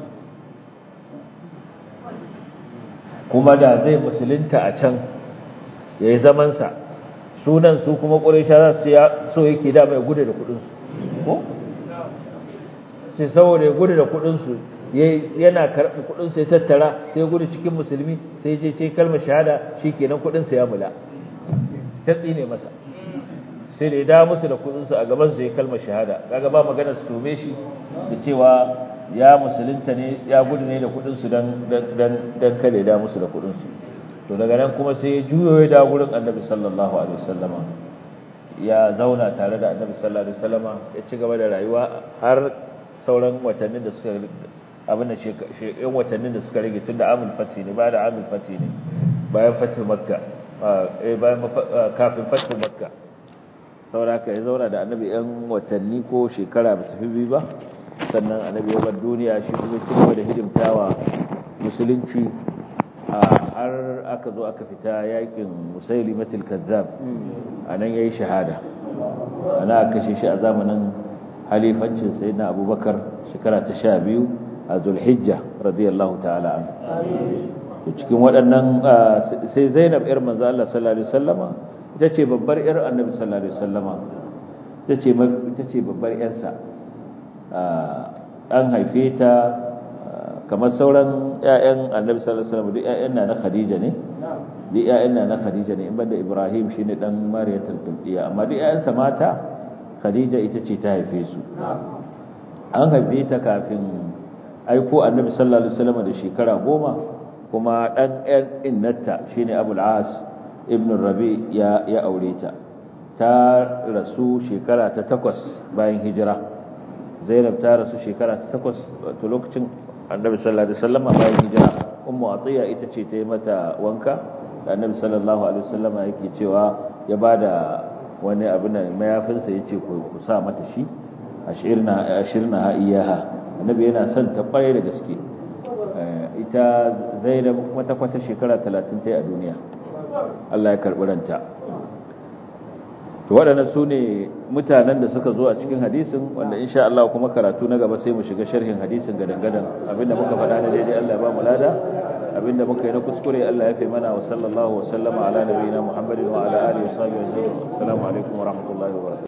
[SPEAKER 2] kuma da zai musulunta a can yayi zaman sa sunan su kuma Quraysha za su so yake da mai gudu da kudin su ko sai saboda ya gudu da kudin su yana karɓi kuɗin sai tattara sai gudu cikin musulmi sai je ce kalmar shahada shikenan kuɗin sa ya mula ta tsine masa sai da ya dawo musu da kuɗin su a gaban su ya kalmar shahada kaga ba magana su tome shi da cewa ya musulunta ne ya gudu ne da kuɗin su dan kada ya dawo musu da kuɗin su to daga nan kuma sai ya juyo ya dawo gurin Annabi sallallahu alaihi wasallama ya zauna tare da Annabi sallallahu alaihi wasallama ya ci gaba da rayuwa har sauran watannin da suka abin da yan watannin da suka rage tunda amul fati ne ba da amul fati ne bayan fatin makka bayan kafin fatin makka saboda ya zauna da Annabi yan watanni ko shekara ba tafi biyu ba sannan Annabi ya bar duniya shi kuma cikin da hidimtawa musulunci har aka zo aka fita yakin Musailimatul Kazzab anan yayi shahada ana kashe shi a zamanin halifancin sayyidina Abubakar shekara ta 12 a Zulhijja radiyallahu ta'ala anhu cikin waɗannan sai Zainab ƴar manzo Allah sallallahu alaihi wasallama ita ce babbar ƴar Annabi sallallahu alaihi wasallama ita ce babbar ƴarsa an haife ta kamar sauran ƴaƴan Annabi sallallahu alaihi wasallam duk ƴaƴan na Khadija ne duk ƴaƴan na Khadija ne in banda Ibrahim shine dan Mariyatul Qibtiyya amma duk ƴaƴansa mata Khadija ita ce ta haife su an haife ta kafin aiko Annabi sallallahu alaihi wasallam da shekara 10 kuma dan ƴan innata shine Abul As ibn Rabi ya aure ta rasu shekara ta 8 bayan hijira Zainab ta rasu shekara ta 8 to lokacin Annabi sallallahu alaihi wasallam bayan hijira Ummu Atiya ita ce ta yi mata wanka da Annabi sallallahu alaihi wasallam yake cewa ya bada wani abin da mayafinsa yace ku sa mata shi ashirna ha iyaha Annabi yana son ta kware da gaske ita Zainab kwata shekara 30 ta yi a duniya Allah ya karbi ranta to waɗannan su ne mutanen da suka zo a cikin hadisin wanda insha Allah kuma karatu na gaba sai mu shiga sharhin hadisin gadan-gadan abinda muka faɗa na daidai Allah ya ba mu lada abinda muka yi na kuskure Allah ya fi mana wa sallallahu wa sallama ala nabiyina Muhammadin wa ala alihi wa sahbihi wa sallam assalamu alaikum wa rahmatullahi wa barakatuh